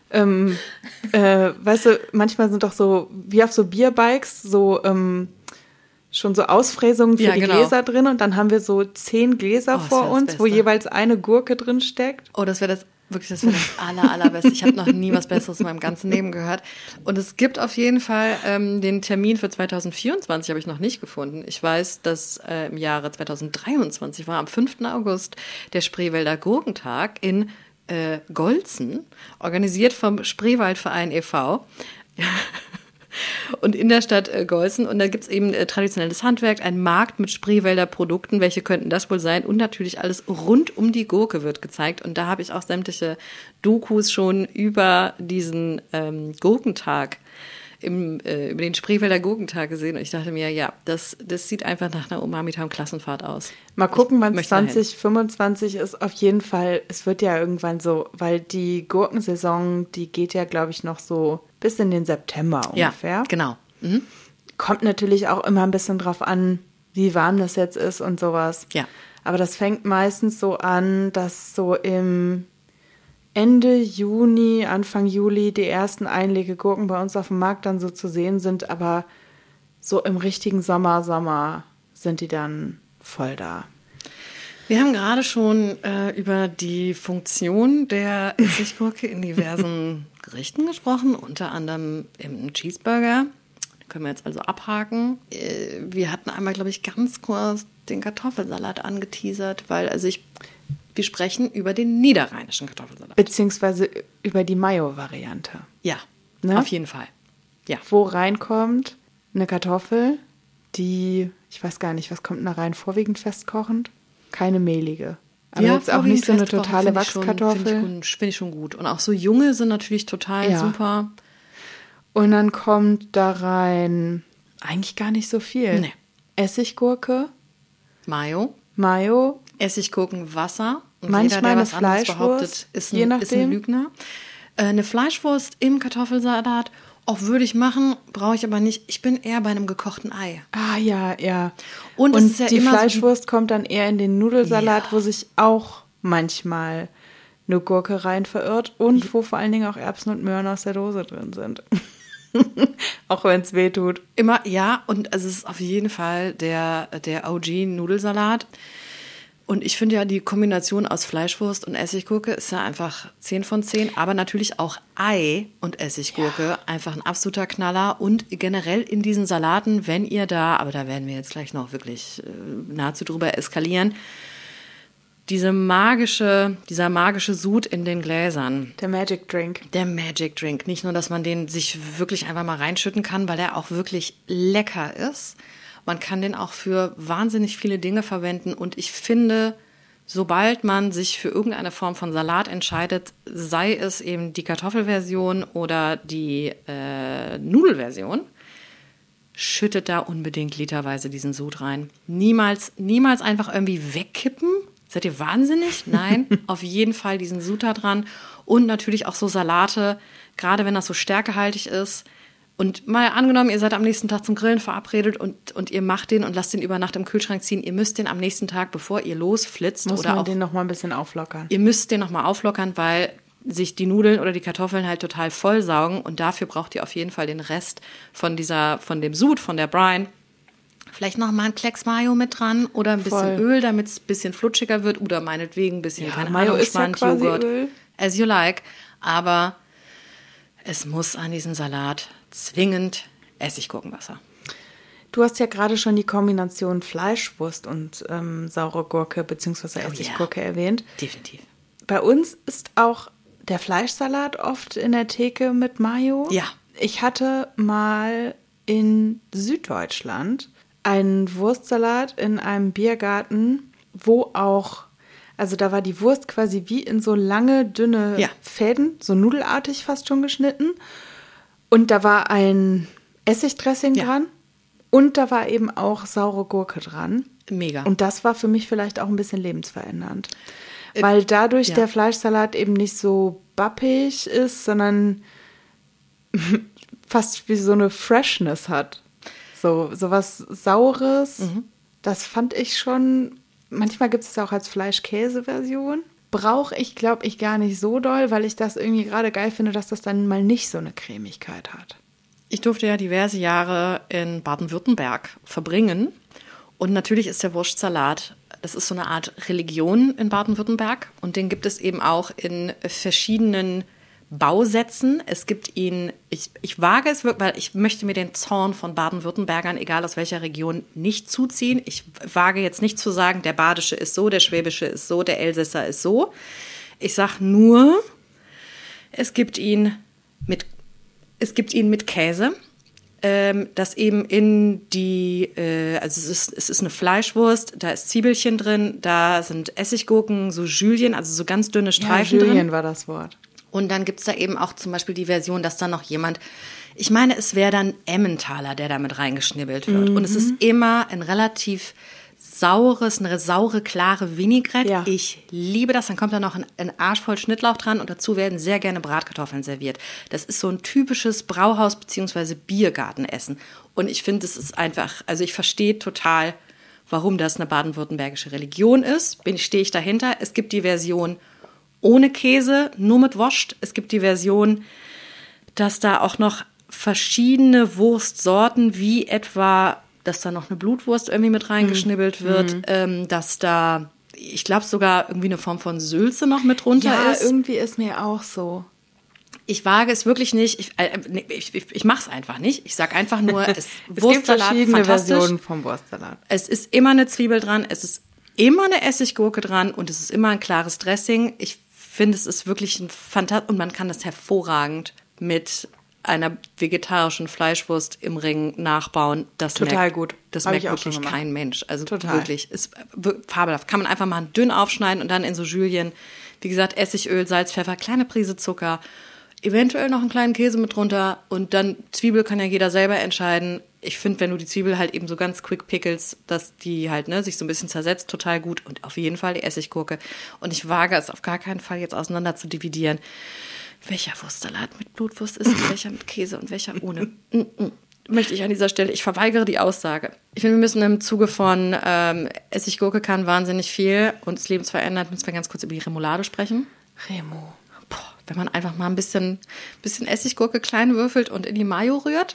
Speaker 2: weißt du, manchmal sind doch so, wie auf so Bierbikes, so schon so Ausfräsungen für die Gläser drin und dann haben wir so 10 Gläser vor uns, wo jeweils eine Gurke drin steckt.
Speaker 1: Oh, das wäre das allerbeste. Ich habe noch nie was Besseres in meinem ganzen Leben gehört. Und es gibt auf jeden Fall den Termin für 2024, habe ich noch nicht gefunden. Ich weiß, dass im Jahre 2023 war am 5. August der Spreewälder Gurkentag in Golzen, organisiert vom Spreewaldverein e.V., und in der Stadt Golzen. Und da gibt es eben traditionelles Handwerk, einen Markt mit Spreewälder Produkten. Welche könnten das wohl sein? Und natürlich alles rund um die Gurke wird gezeigt. Und da habe ich auch sämtliche Dokus schon über diesen Gurkentag, über den Spreewälder Gurkentag gesehen. Und ich dachte mir, ja, das sieht einfach nach einer Umami-Town-Klassenfahrt aus.
Speaker 2: Mal gucken, wann es 2025 ist. Auf jeden Fall, es wird ja irgendwann so, weil die Gurkensaison, die geht ja, glaube ich, noch so bis in den September ungefähr.
Speaker 1: Ja, genau. Mhm.
Speaker 2: Kommt natürlich auch immer ein bisschen drauf an, wie warm das jetzt ist und sowas.
Speaker 1: Ja.
Speaker 2: Aber das fängt meistens so an, dass so im Ende Juni, Anfang Juli die ersten Einlegegurken bei uns auf dem Markt dann so zu sehen sind. Aber so im richtigen Sommer sind die dann voll da.
Speaker 1: Wir haben gerade schon über die Funktion der Essiggurke in diversen Gerichten gesprochen, unter anderem im Cheeseburger. Den können wir jetzt also abhaken. Wir hatten einmal, glaube ich, ganz kurz den Kartoffelsalat angeteasert, weil wir sprechen über den niederrheinischen Kartoffelsalat.
Speaker 2: Beziehungsweise über die Mayo-Variante.
Speaker 1: Ja,
Speaker 2: ne?
Speaker 1: Auf jeden Fall. Ja.
Speaker 2: Wo reinkommt eine Kartoffel, die, ich weiß gar nicht, was kommt da rein, vorwiegend festkochend? Keine mehlige. Aber ja, jetzt auch nicht so eine totale Wachskartoffel.
Speaker 1: Finde ich schon gut. Und auch so junge sind natürlich total super.
Speaker 2: Und dann kommt da rein eigentlich gar nicht so viel.
Speaker 1: Nee.
Speaker 2: Essiggurke.
Speaker 1: Mayo. Essiggurken, Wasser. Und
Speaker 2: manchmal
Speaker 1: jeder, der was
Speaker 2: eine Fleischwurst,
Speaker 1: ist ein Lügner. Eine Fleischwurst im Kartoffelsalat. Auch würde ich machen, brauche ich aber nicht. Ich bin eher bei einem gekochten Ei.
Speaker 2: Ah, ja.
Speaker 1: Und
Speaker 2: es ist ja die Fleischwurst kommt dann eher in den Nudelsalat, wo sich auch manchmal eine Gurke rein verirrt und wo vor allen Dingen auch Erbsen und Möhren aus der Dose drin sind. Auch wenn es weh tut.
Speaker 1: Immer, ja. Und es ist auf jeden Fall der OG-Nudelsalat. Und ich finde ja, die Kombination aus Fleischwurst und Essiggurke ist ja einfach 10 von 10. Aber natürlich auch Ei und Essiggurke, einfach ein absoluter Knaller. Und generell in diesen Salaten, wenn ihr da, aber da werden wir jetzt gleich noch wirklich nahezu drüber eskalieren, dieser magische Sud in den Gläsern.
Speaker 2: Der Magic Drink. Nicht
Speaker 1: nur, dass man den sich wirklich einfach mal reinschütten kann, weil der auch wirklich lecker ist. Man kann den auch für wahnsinnig viele Dinge verwenden. Und ich finde, sobald man sich für irgendeine Form von Salat entscheidet, sei es eben die Kartoffelversion oder die Nudelversion, schüttet da unbedingt literweise diesen Sud rein. Niemals einfach irgendwie wegkippen. Seid ihr wahnsinnig? Nein, auf jeden Fall diesen Sud da dran. Und natürlich auch so Salate, gerade wenn das so stärkehaltig ist. Und mal angenommen, ihr seid am nächsten Tag zum Grillen verabredet und ihr macht den und lasst den über Nacht im Kühlschrank ziehen. Ihr müsst den am nächsten Tag, bevor ihr losflitzt,
Speaker 2: muss man den noch mal ein bisschen auflockern.
Speaker 1: Ihr müsst den noch mal auflockern, weil sich die Nudeln oder die Kartoffeln halt total vollsaugen. Und dafür braucht ihr auf jeden Fall den Rest von dem Sud, von der Brine. Vielleicht noch mal ein Klecks Mayo mit dran oder ein bisschen Öl, damit es ein bisschen flutschiger wird. Oder meinetwegen ein bisschen, keine
Speaker 2: Mayo
Speaker 1: Ahnung,
Speaker 2: ist ja quasi
Speaker 1: Joghurt.
Speaker 2: Öl.
Speaker 1: As you like. Aber es muss an diesen Salat zwingend Essiggurkenwasser.
Speaker 2: Du hast ja gerade schon die Kombination Fleischwurst und saure Gurke bzw. Essiggurke erwähnt.
Speaker 1: Definitiv.
Speaker 2: Bei uns ist auch der Fleischsalat oft in der Theke mit Mayo.
Speaker 1: Ja.
Speaker 2: Ich hatte mal in Süddeutschland einen Wurstsalat in einem Biergarten, wo auch, also da war die Wurst quasi wie in so lange, dünne Fäden, so nudelartig fast schon geschnitten. Und da war ein Essigdressing dran und da war eben auch saure Gurke dran.
Speaker 1: Mega.
Speaker 2: Und das war für mich vielleicht auch ein bisschen lebensverändernd. Weil dadurch der Fleischsalat eben nicht so bappig ist, sondern fast wie so eine Freshness hat. So was Saures, das fand ich schon, manchmal gibt es auch als Fleisch-Käse-Version. Brauche ich, glaube ich, gar nicht so doll, weil ich das irgendwie gerade geil finde, dass das dann mal nicht so eine Cremigkeit hat.
Speaker 1: Ich durfte ja diverse Jahre in Baden-Württemberg verbringen. Und natürlich ist der Wurstsalat, das ist so eine Art Religion in Baden-Württemberg. Und den gibt es eben auch in verschiedenen Bausätzen. Es gibt ihn, ich wage es wirklich, weil ich möchte mir den Zorn von Baden-Württembergern, egal aus welcher Region, nicht zuziehen. Ich wage jetzt nicht zu sagen, der Badische ist so, der Schwäbische ist so, der Elsässer ist so. Ich sage nur, es gibt ihn mit Käse, das eben in die, also es ist eine Fleischwurst, da ist Zwiebelchen drin, da sind Essiggurken, so Julien, also so ganz dünne Streifen drin.
Speaker 2: Julien war das Wort.
Speaker 1: Und dann gibt es da eben auch zum Beispiel die Version, dass da noch jemand, ich meine, es wäre dann Emmentaler, der da mit reingeschnibbelt wird. Und es ist immer ein relativ eine saure, klare Vinaigrette. Ja. Ich liebe das. Dann kommt da noch ein Arsch voll Schnittlauch dran und dazu werden sehr gerne Bratkartoffeln serviert. Das ist so ein typisches Brauhaus- bzw. Biergartenessen. Und ich finde, es ist einfach, also ich verstehe total, warum das eine baden-württembergische Religion ist. Stehe ich dahinter. Es gibt die Version ohne Käse, nur mit Wurst. Es gibt die Version, dass da auch noch verschiedene Wurstsorten, wie etwa, dass da noch eine Blutwurst irgendwie mit reingeschnibbelt wird, dass da, ich glaube sogar irgendwie eine Form von Sülze noch mit drunter ist.
Speaker 2: Ja, irgendwie ist mir auch so.
Speaker 1: Ich wage es wirklich nicht. Ich mache es einfach nicht. Ich sage einfach nur,
Speaker 2: es gibt verschiedene Versionen vom Wurstsalat.
Speaker 1: Es ist immer eine Zwiebel dran, es ist immer eine Essiggurke dran und es ist immer ein klares Dressing. Ich finde, es ist wirklich ein fantastisch und man kann das hervorragend mit einer vegetarischen Fleischwurst im Ring nachbauen. Das
Speaker 2: total gut.
Speaker 1: Das merkt wirklich kein Mensch. Also wirklich, ist fabelhaft. Kann man einfach mal dünn aufschneiden und dann in so Julien, wie gesagt, Essigöl, Salz, Pfeffer, kleine Prise Zucker, eventuell noch einen kleinen Käse mit drunter und dann Zwiebel kann ja jeder selber entscheiden. Ich finde, wenn du die Zwiebel halt eben so ganz quick pickelst, dass die halt sich so ein bisschen zersetzt, total gut. Und auf jeden Fall die Essiggurke. Und ich wage es auf gar keinen Fall jetzt auseinander zu dividieren, welcher Wurstsalat mit Blutwurst ist und welcher mit Käse und welcher ohne. Möchte ich an dieser Stelle, ich verweigere die Aussage. Ich finde, wir müssen im Zuge von Essiggurke kann wahnsinnig viel und das Leben verändert, müssen wir ganz kurz über die Remoulade sprechen.
Speaker 2: Remo.
Speaker 1: Wenn man einfach mal ein bisschen Essiggurke klein würfelt und in die Mayo rührt,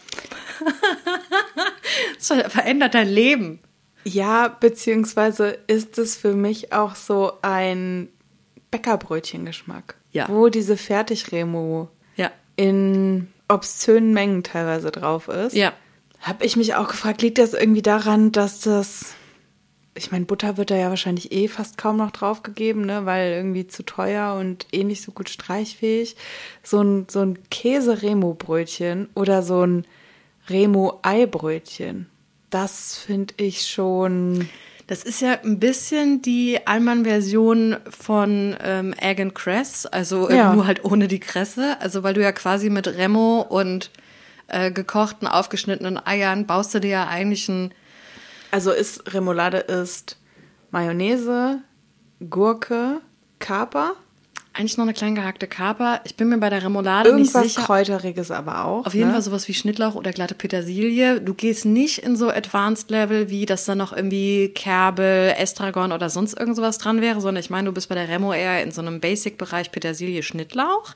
Speaker 1: das verändert dein Leben.
Speaker 2: Ja, beziehungsweise ist es für mich auch so ein Bäckerbrötchengeschmack. Ja. Wo diese Fertigremo in obszönen Mengen teilweise drauf ist.
Speaker 1: Ja.
Speaker 2: Habe ich mich auch gefragt, liegt das irgendwie daran, dass das, ich meine, Butter wird da ja wahrscheinlich fast kaum noch drauf gegeben, ne, weil irgendwie zu teuer und nicht so gut streichfähig. So ein Käse-Remo-Brötchen oder so ein Remo-Ei-Brötchen, Das finde ich schon...
Speaker 1: Das ist ja ein bisschen die Allmann-Version von Egg and Cress, also nur halt ohne die Kresse. Also weil du ja quasi mit Remo und gekochten, aufgeschnittenen Eiern baust du dir ja eigentlich ein...
Speaker 2: Also Remoulade ist Mayonnaise, Gurke, Kaper.
Speaker 1: Eigentlich noch eine klein gehackte Kaper. Ich bin mir bei der Remoulade nicht sicher.
Speaker 2: Irgendwas Kräuteriges aber auch.
Speaker 1: Auf jeden Fall sowas wie Schnittlauch oder glatte Petersilie. Du gehst nicht in so Advanced Level, wie dass da noch irgendwie Kerbel, Estragon oder sonst irgend sowas dran wäre, sondern ich meine, du bist bei der Remo eher in so einem Basic-Bereich Petersilie, Schnittlauch.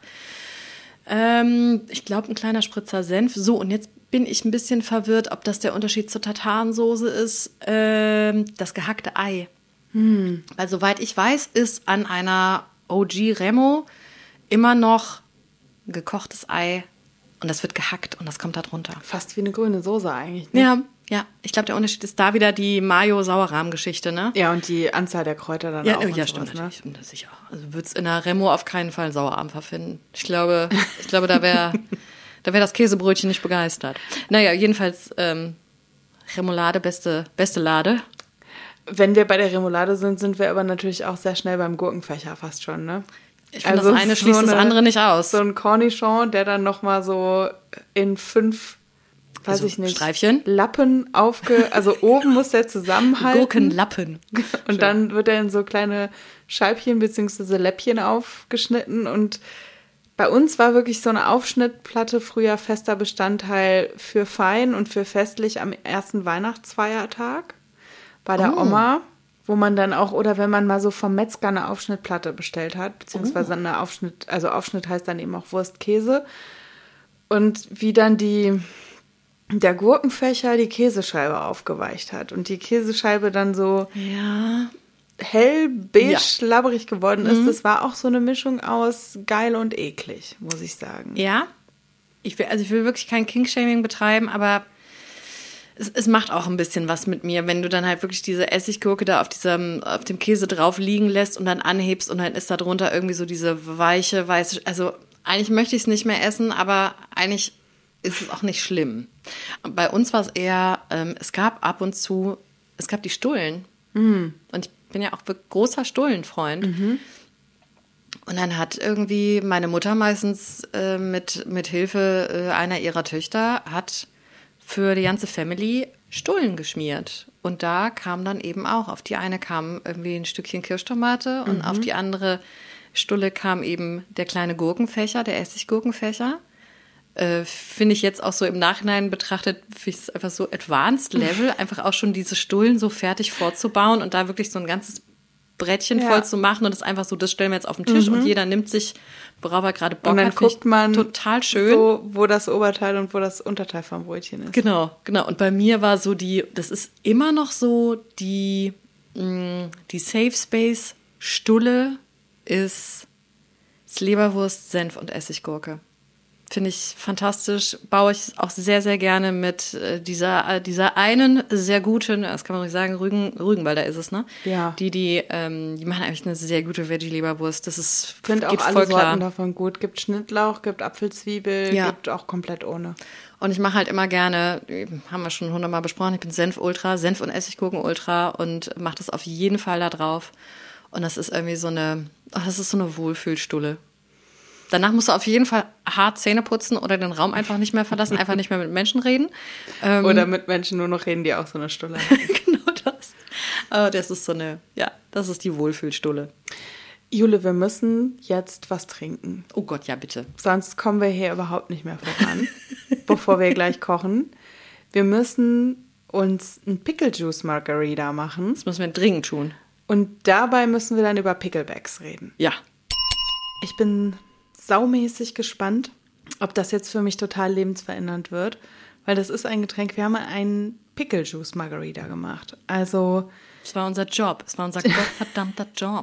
Speaker 1: Ich glaube, ein kleiner Spritzer Senf. So, und jetzt bin ich ein bisschen verwirrt, ob das der Unterschied zur Tartarensoße ist. Das gehackte Ei. Weil soweit ich weiß, ist an einer OG Remo immer noch gekochtes Ei und das wird gehackt und das kommt da drunter.
Speaker 2: Fast wie eine grüne Soße eigentlich, ne?
Speaker 1: Ja. Ich glaube, der Unterschied ist da wieder die Mayo-Sauerrahm-Geschichte, ne?
Speaker 2: Ja, und die Anzahl der Kräuter dann auch.
Speaker 1: Ja, stimmt natürlich. Ne? Sicher. Also wird es in der Remo auf keinen Fall Sauerampfer verfinden. Ich glaube, da wäre das Käsebrötchen nicht begeistert. Naja, jedenfalls Remoulade, beste Lade.
Speaker 2: Wenn wir bei der Remoulade sind wir aber natürlich auch sehr schnell beim Gurkenfächer fast schon, ne?
Speaker 1: Ich finde, das eine schließt das andere nicht aus.
Speaker 2: So ein Cornichon, der dann nochmal so in 5, weiß ich nicht,
Speaker 1: Streifchen,
Speaker 2: Lappen also oben muss der zusammenhalten.
Speaker 1: Gurkenlappen.
Speaker 2: Und dann wird er in so kleine Scheibchen bzw. Läppchen aufgeschnitten. Und bei uns war wirklich so eine Aufschnittplatte früher fester Bestandteil für fein und für festlich am ersten Weihnachtsfeiertag. Bei der Oma, wo man dann auch, oder wenn man mal so vom Metzger eine Aufschnittplatte bestellt hat, beziehungsweise eine Aufschnitt heißt dann eben auch Wurst-Käse. Und wie dann der Gurkenfächer die Käsescheibe aufgeweicht hat und die Käsescheibe dann so hell, beige, labberig geworden ist. Das war auch so eine Mischung aus geil und eklig, muss ich sagen.
Speaker 1: Ja, ich will wirklich kein King-Shaming betreiben, aber es macht auch ein bisschen was mit mir, wenn du dann halt wirklich diese Essiggurke da auf dem Käse drauf liegen lässt und dann anhebst und dann ist da drunter irgendwie so diese weiche, weiße, also eigentlich möchte ich es nicht mehr essen, aber eigentlich ist es auch nicht schlimm. Bei uns war es eher, es gab die Stullen. Und ich bin ja auch großer Stullenfreund. Und dann hat irgendwie meine Mutter meistens mit Hilfe einer ihrer Töchter hat für die ganze Family Stullen geschmiert. Und da kam dann eben auch, auf die eine kam irgendwie ein Stückchen Kirschtomate und auf die andere Stulle kam eben der kleine Gurkenfächer, der Essiggurkenfächer. Finde ich jetzt auch so im Nachhinein betrachtet, finde ich es einfach so Advanced Level, einfach auch schon diese Stullen so fertig vorzubauen und da wirklich so ein ganzes Brettchen voll zu machen und das einfach so, das stellen wir jetzt auf den Tisch und jeder nimmt sich, worauf er gerade Bock hat.
Speaker 2: Und dann guckt man
Speaker 1: total schön,
Speaker 2: so, wo das Oberteil und wo das Unterteil vom Brötchen ist.
Speaker 1: Genau. Und bei mir war so das ist immer noch so, die Safe Space Stulle ist Leberwurst, Senf und Essiggurke. Finde ich fantastisch. Baue ich auch sehr, sehr gerne mit dieser einen sehr guten, das kann man nicht sagen, Rügenwalder ist es, ne?
Speaker 2: Ja.
Speaker 1: Die machen eigentlich eine sehr gute Veggie-Leberwurst. Das ist,
Speaker 2: ich finde auch
Speaker 1: geht
Speaker 2: alle
Speaker 1: voll klar.
Speaker 2: Sorten davon gut. Gibt Schnittlauch, gibt Apfelzwiebel, gibt auch komplett ohne.
Speaker 1: Und ich mache halt immer gerne, haben wir schon 100-mal besprochen, ich bin Senf-Ultra, Senf- und Essiggurken-Ultra und mache das auf jeden Fall da drauf. Und das ist irgendwie so eine Wohlfühlstulle. Danach musst du auf jeden Fall hart Zähne putzen oder den Raum einfach nicht mehr verlassen, einfach nicht mehr mit Menschen reden.
Speaker 2: Oder mit Menschen nur noch reden, die auch so eine Stulle haben.
Speaker 1: Genau das. Aber das ist das ist die Wohlfühlstulle.
Speaker 2: Jule, wir müssen jetzt was trinken.
Speaker 1: Oh Gott, ja bitte.
Speaker 2: Sonst kommen wir hier überhaupt nicht mehr voran, bevor wir gleich kochen. Wir müssen uns ein Pickle Juice Margarita machen.
Speaker 1: Das müssen wir dringend tun.
Speaker 2: Und dabei müssen wir dann über Picklebacks reden.
Speaker 1: Ja.
Speaker 2: Ich bin saumäßig gespannt, ob das jetzt für mich total lebensverändernd wird, weil das ist ein Getränk. Wir haben einen Pickle Juice Margarita gemacht. Also
Speaker 1: es war unser Job. Es war unser gottverdammter Job.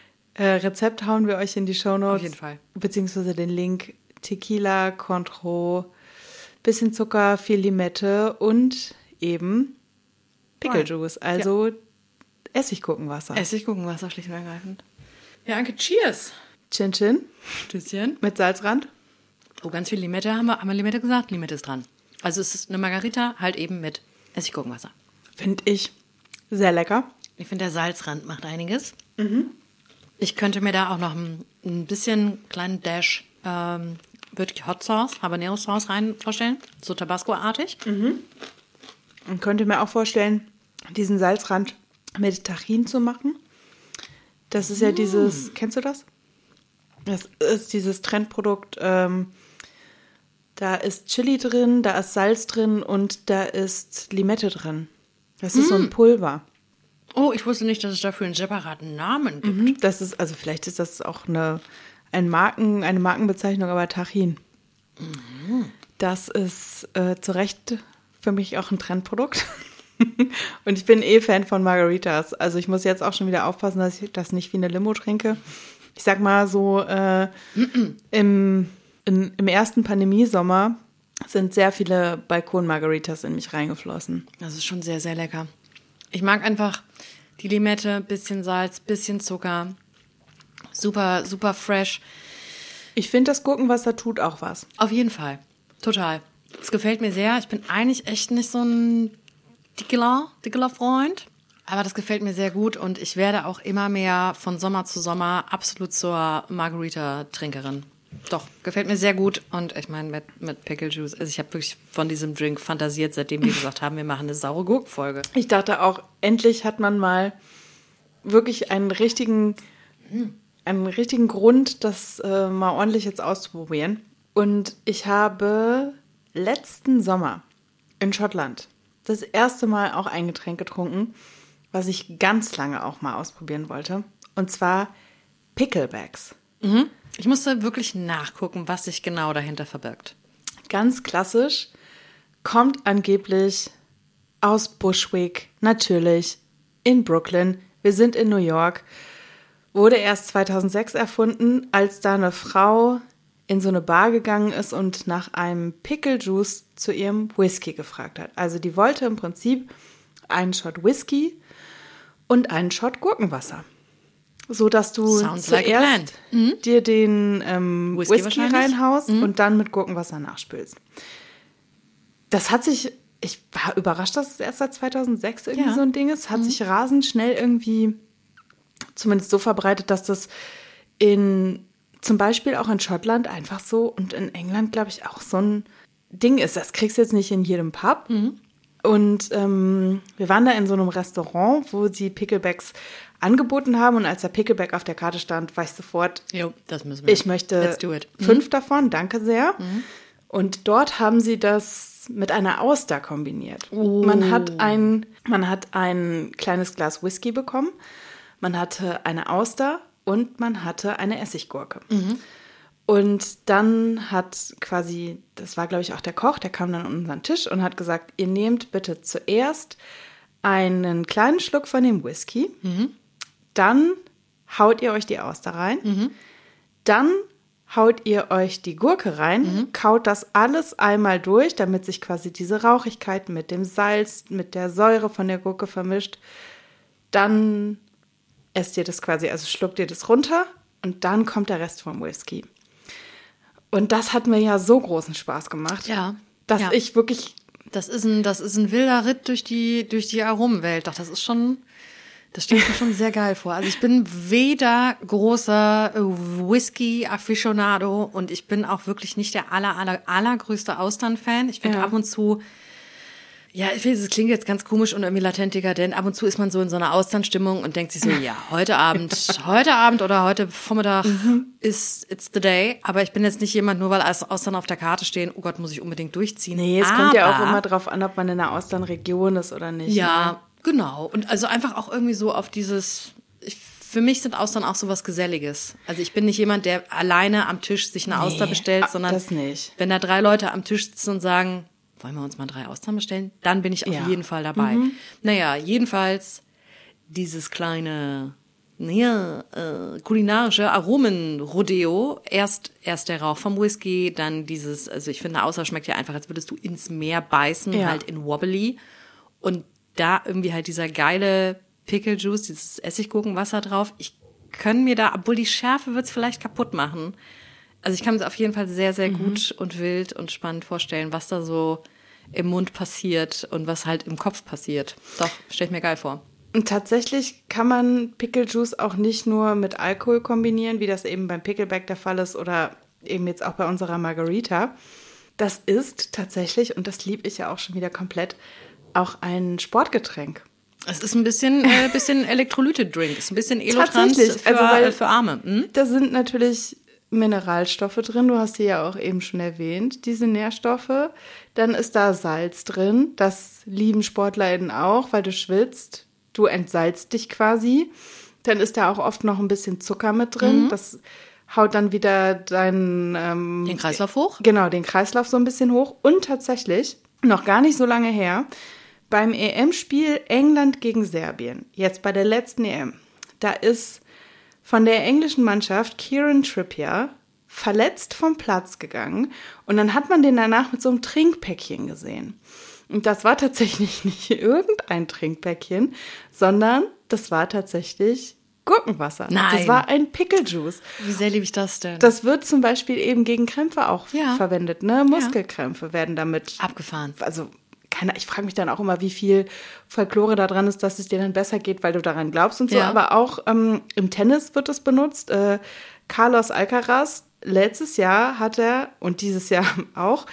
Speaker 2: Rezept hauen wir euch in die Shownotes.
Speaker 1: Auf jeden Fall.
Speaker 2: Beziehungsweise den Link Tequila, Cointreau, bisschen Zucker, viel Limette und eben Pickle Juice, also Essiggurkenwasser.
Speaker 1: Essiggurkenwasser, schlicht und ergreifend. Ja, Anke, cheers.
Speaker 2: Chin Chin.
Speaker 1: Stößchen.
Speaker 2: Mit Salzrand.
Speaker 1: Oh, ganz viel Limette haben wir Limette gesagt? Limette ist dran. Also es ist eine Margarita, halt eben mit Essiggurkenwasser.
Speaker 2: Finde ich sehr lecker.
Speaker 1: Ich finde, der Salzrand macht einiges. Ich könnte mir da auch noch ein bisschen kleinen Dash wirklich Hot Sauce, Habanero Sauce rein vorstellen. So Tabasco-artig.
Speaker 2: Und könnte mir auch vorstellen, diesen Salzrand mit Tajín zu machen. Das ist ja dieses, kennst du das? Das ist dieses Trendprodukt, da ist Chili drin, da ist Salz drin und da ist Limette drin. Das ist so ein Pulver.
Speaker 1: Oh, ich wusste nicht, dass es dafür einen separaten Namen gibt.
Speaker 2: Das ist, also vielleicht ist das auch eine Markenbezeichnung, aber Tajín. Das ist zu Recht für mich auch ein Trendprodukt. Und ich bin Fan von Margaritas. Also ich muss jetzt auch schon wieder aufpassen, dass ich das nicht wie eine Limo trinke. Ich sag mal so, im ersten Pandemiesommer sind sehr viele Balkon-Margaritas in mich reingeflossen.
Speaker 1: Das ist schon sehr, sehr lecker. Ich mag einfach die Limette, bisschen Salz, bisschen Zucker. Super, super fresh.
Speaker 2: Ich finde, das Gurkenwasser tut auch was.
Speaker 1: Auf jeden Fall. Total. Es gefällt mir sehr. Ich bin eigentlich echt nicht so ein dickler Freund. Aber das gefällt mir sehr gut und ich werde auch immer mehr von Sommer zu Sommer absolut zur Margarita-Trinkerin. Doch, gefällt mir sehr gut. Und ich meine, mit Pickle Juice, also ich habe wirklich von diesem Drink fantasiert, seitdem wir gesagt haben, wir machen eine saure Gurkenfolge.
Speaker 2: Ich dachte auch, endlich hat man mal wirklich einen richtigen Grund, das mal ordentlich jetzt auszuprobieren. Und ich habe letzten Sommer in Schottland das erste Mal auch ein Getränk getrunken, was ich ganz lange auch mal ausprobieren wollte. Und zwar Picklebacks.
Speaker 1: Ich musste wirklich nachgucken, was sich genau dahinter verbirgt.
Speaker 2: Ganz klassisch, kommt angeblich aus Bushwick, natürlich, in Brooklyn. Wir sind in New York. Wurde erst 2006 erfunden, als da eine Frau in so eine Bar gegangen ist und nach einem Pickle Juice zu ihrem Whisky gefragt hat. Also die wollte im Prinzip einen Shot Whisky und einen Shot Gurkenwasser. So dass du zuerst dir den Whisky reinhaust und dann mit Gurkenwasser nachspülst. Das hat sich, ich war überrascht, dass es erst seit 2006 irgendwie so ein Ding ist. Hat sich rasend schnell irgendwie zumindest so verbreitet, dass das zum Beispiel auch in Schottland einfach so und in England, glaube ich, auch so ein Ding ist. Das kriegst du jetzt nicht in jedem Pub. Und wir waren da in so einem Restaurant, wo sie Picklebacks angeboten haben. Und als der Pickleback auf der Karte stand, war ich sofort,
Speaker 1: das müssen wir.
Speaker 2: Ich möchte 5 davon, danke sehr. Und dort haben sie das mit einer Auster kombiniert. Man hat ein kleines Glas Whisky bekommen, man hatte eine Auster und man hatte eine Essiggurke. Und dann hat quasi, das war glaube ich auch der Koch, der kam dann an unseren Tisch und hat gesagt, ihr nehmt bitte zuerst einen kleinen Schluck von dem Whisky, dann haut ihr euch die Auster rein, dann haut ihr euch die Gurke rein, kaut das alles einmal durch, damit sich quasi diese Rauchigkeit mit dem Salz, mit der Säure von der Gurke vermischt. Dann esst ihr das quasi, also schluckt ihr das runter und dann kommt der Rest vom Whisky. Und das hat mir ja so großen Spaß gemacht, dass ich wirklich...
Speaker 1: Das ist ein wilder Ritt durch die Aromenwelt. Doch, das stelle ich mir schon sehr geil vor. Also ich bin weder großer Whisky-Aficionado und ich bin auch wirklich nicht der allergrößte Austern-Fan. Ich finde ab und zu, ich finde, es klingt jetzt ganz komisch und irgendwie latent dekadent. Ab und zu ist man so in so einer Austernstimmung und denkt sich so, heute Abend oder heute Vormittag it's the day. Aber ich bin jetzt nicht jemand, nur weil Austern auf der Karte stehen, oh Gott, muss ich unbedingt durchziehen.
Speaker 2: Nee, es kommt ja auch immer drauf an, ob man in einer Austernregion ist oder nicht.
Speaker 1: Ja,
Speaker 2: ne?
Speaker 1: Genau. Und also einfach auch irgendwie so auf für mich sind Austern auch so was Geselliges. Also ich bin nicht jemand, der alleine am Tisch sich eine Auster bestellt, sondern
Speaker 2: das nicht.
Speaker 1: Wenn da 3 Leute am Tisch sitzen und sagen, wollen wir uns mal 3 Austern bestellen, dann bin ich auf jeden Fall dabei. Naja, jedenfalls dieses kleine kulinarische Aromen-Rodeo. Erst der Rauch vom Whisky, dann also ich finde, eine Auster schmeckt ja einfach, als würdest du ins Meer beißen, halt in Wobbly. Und da irgendwie halt dieser geile Pickle Juice, dieses Essiggurkenwasser drauf. Ich kann mir da, obwohl die Schärfe wird's vielleicht kaputt machen. Also ich kann mir es auf jeden Fall sehr, sehr gut und wild und spannend vorstellen, was da so im Mund passiert und was halt im Kopf passiert. Doch, stell ich mir geil vor.
Speaker 2: Und tatsächlich kann man Pickle Juice auch nicht nur mit Alkohol kombinieren, wie das eben beim Pickleback der Fall ist oder eben jetzt auch bei unserer Margarita. Das ist tatsächlich, und das liebe ich ja auch schon wieder komplett, auch ein Sportgetränk.
Speaker 1: Es ist ein bisschen Elektrolyte-Drink. Es ist ein bisschen Elotrans für Arme.
Speaker 2: Da sind natürlich Mineralstoffe drin. Du hast die ja auch eben schon erwähnt, diese Nährstoffe. Dann ist da Salz drin. Das lieben SportlerInnen auch, weil du schwitzt. Du entsalzt dich quasi. Dann ist da auch oft noch ein bisschen Zucker mit drin. Das haut dann wieder den
Speaker 1: Kreislauf hoch?
Speaker 2: Genau, den Kreislauf so ein bisschen hoch. Und tatsächlich, noch gar nicht so lange her, beim EM-Spiel England gegen Serbien, jetzt bei der letzten EM, da ist von der englischen Mannschaft Kieran Trippier verletzt vom Platz gegangen. Und dann hat man den danach mit so einem Trinkpäckchen gesehen. Und das war tatsächlich nicht irgendein Trinkpäckchen, sondern das war tatsächlich Gurkenwasser.
Speaker 1: Nein.
Speaker 2: Das war ein Pickle Juice.
Speaker 1: Wie sehr liebe ich das denn?
Speaker 2: Das wird zum Beispiel eben gegen Krämpfe auch verwendet. Ne? Muskelkrämpfe werden damit
Speaker 1: abgefahren.
Speaker 2: Also ich frage mich dann auch immer, wie viel Folklore da dran ist, dass es dir dann besser geht, weil du daran glaubst und so.
Speaker 1: Ja.
Speaker 2: Aber auch im Tennis wird es benutzt. Carlos Alcaraz, letztes Jahr hat er, und dieses Jahr auch,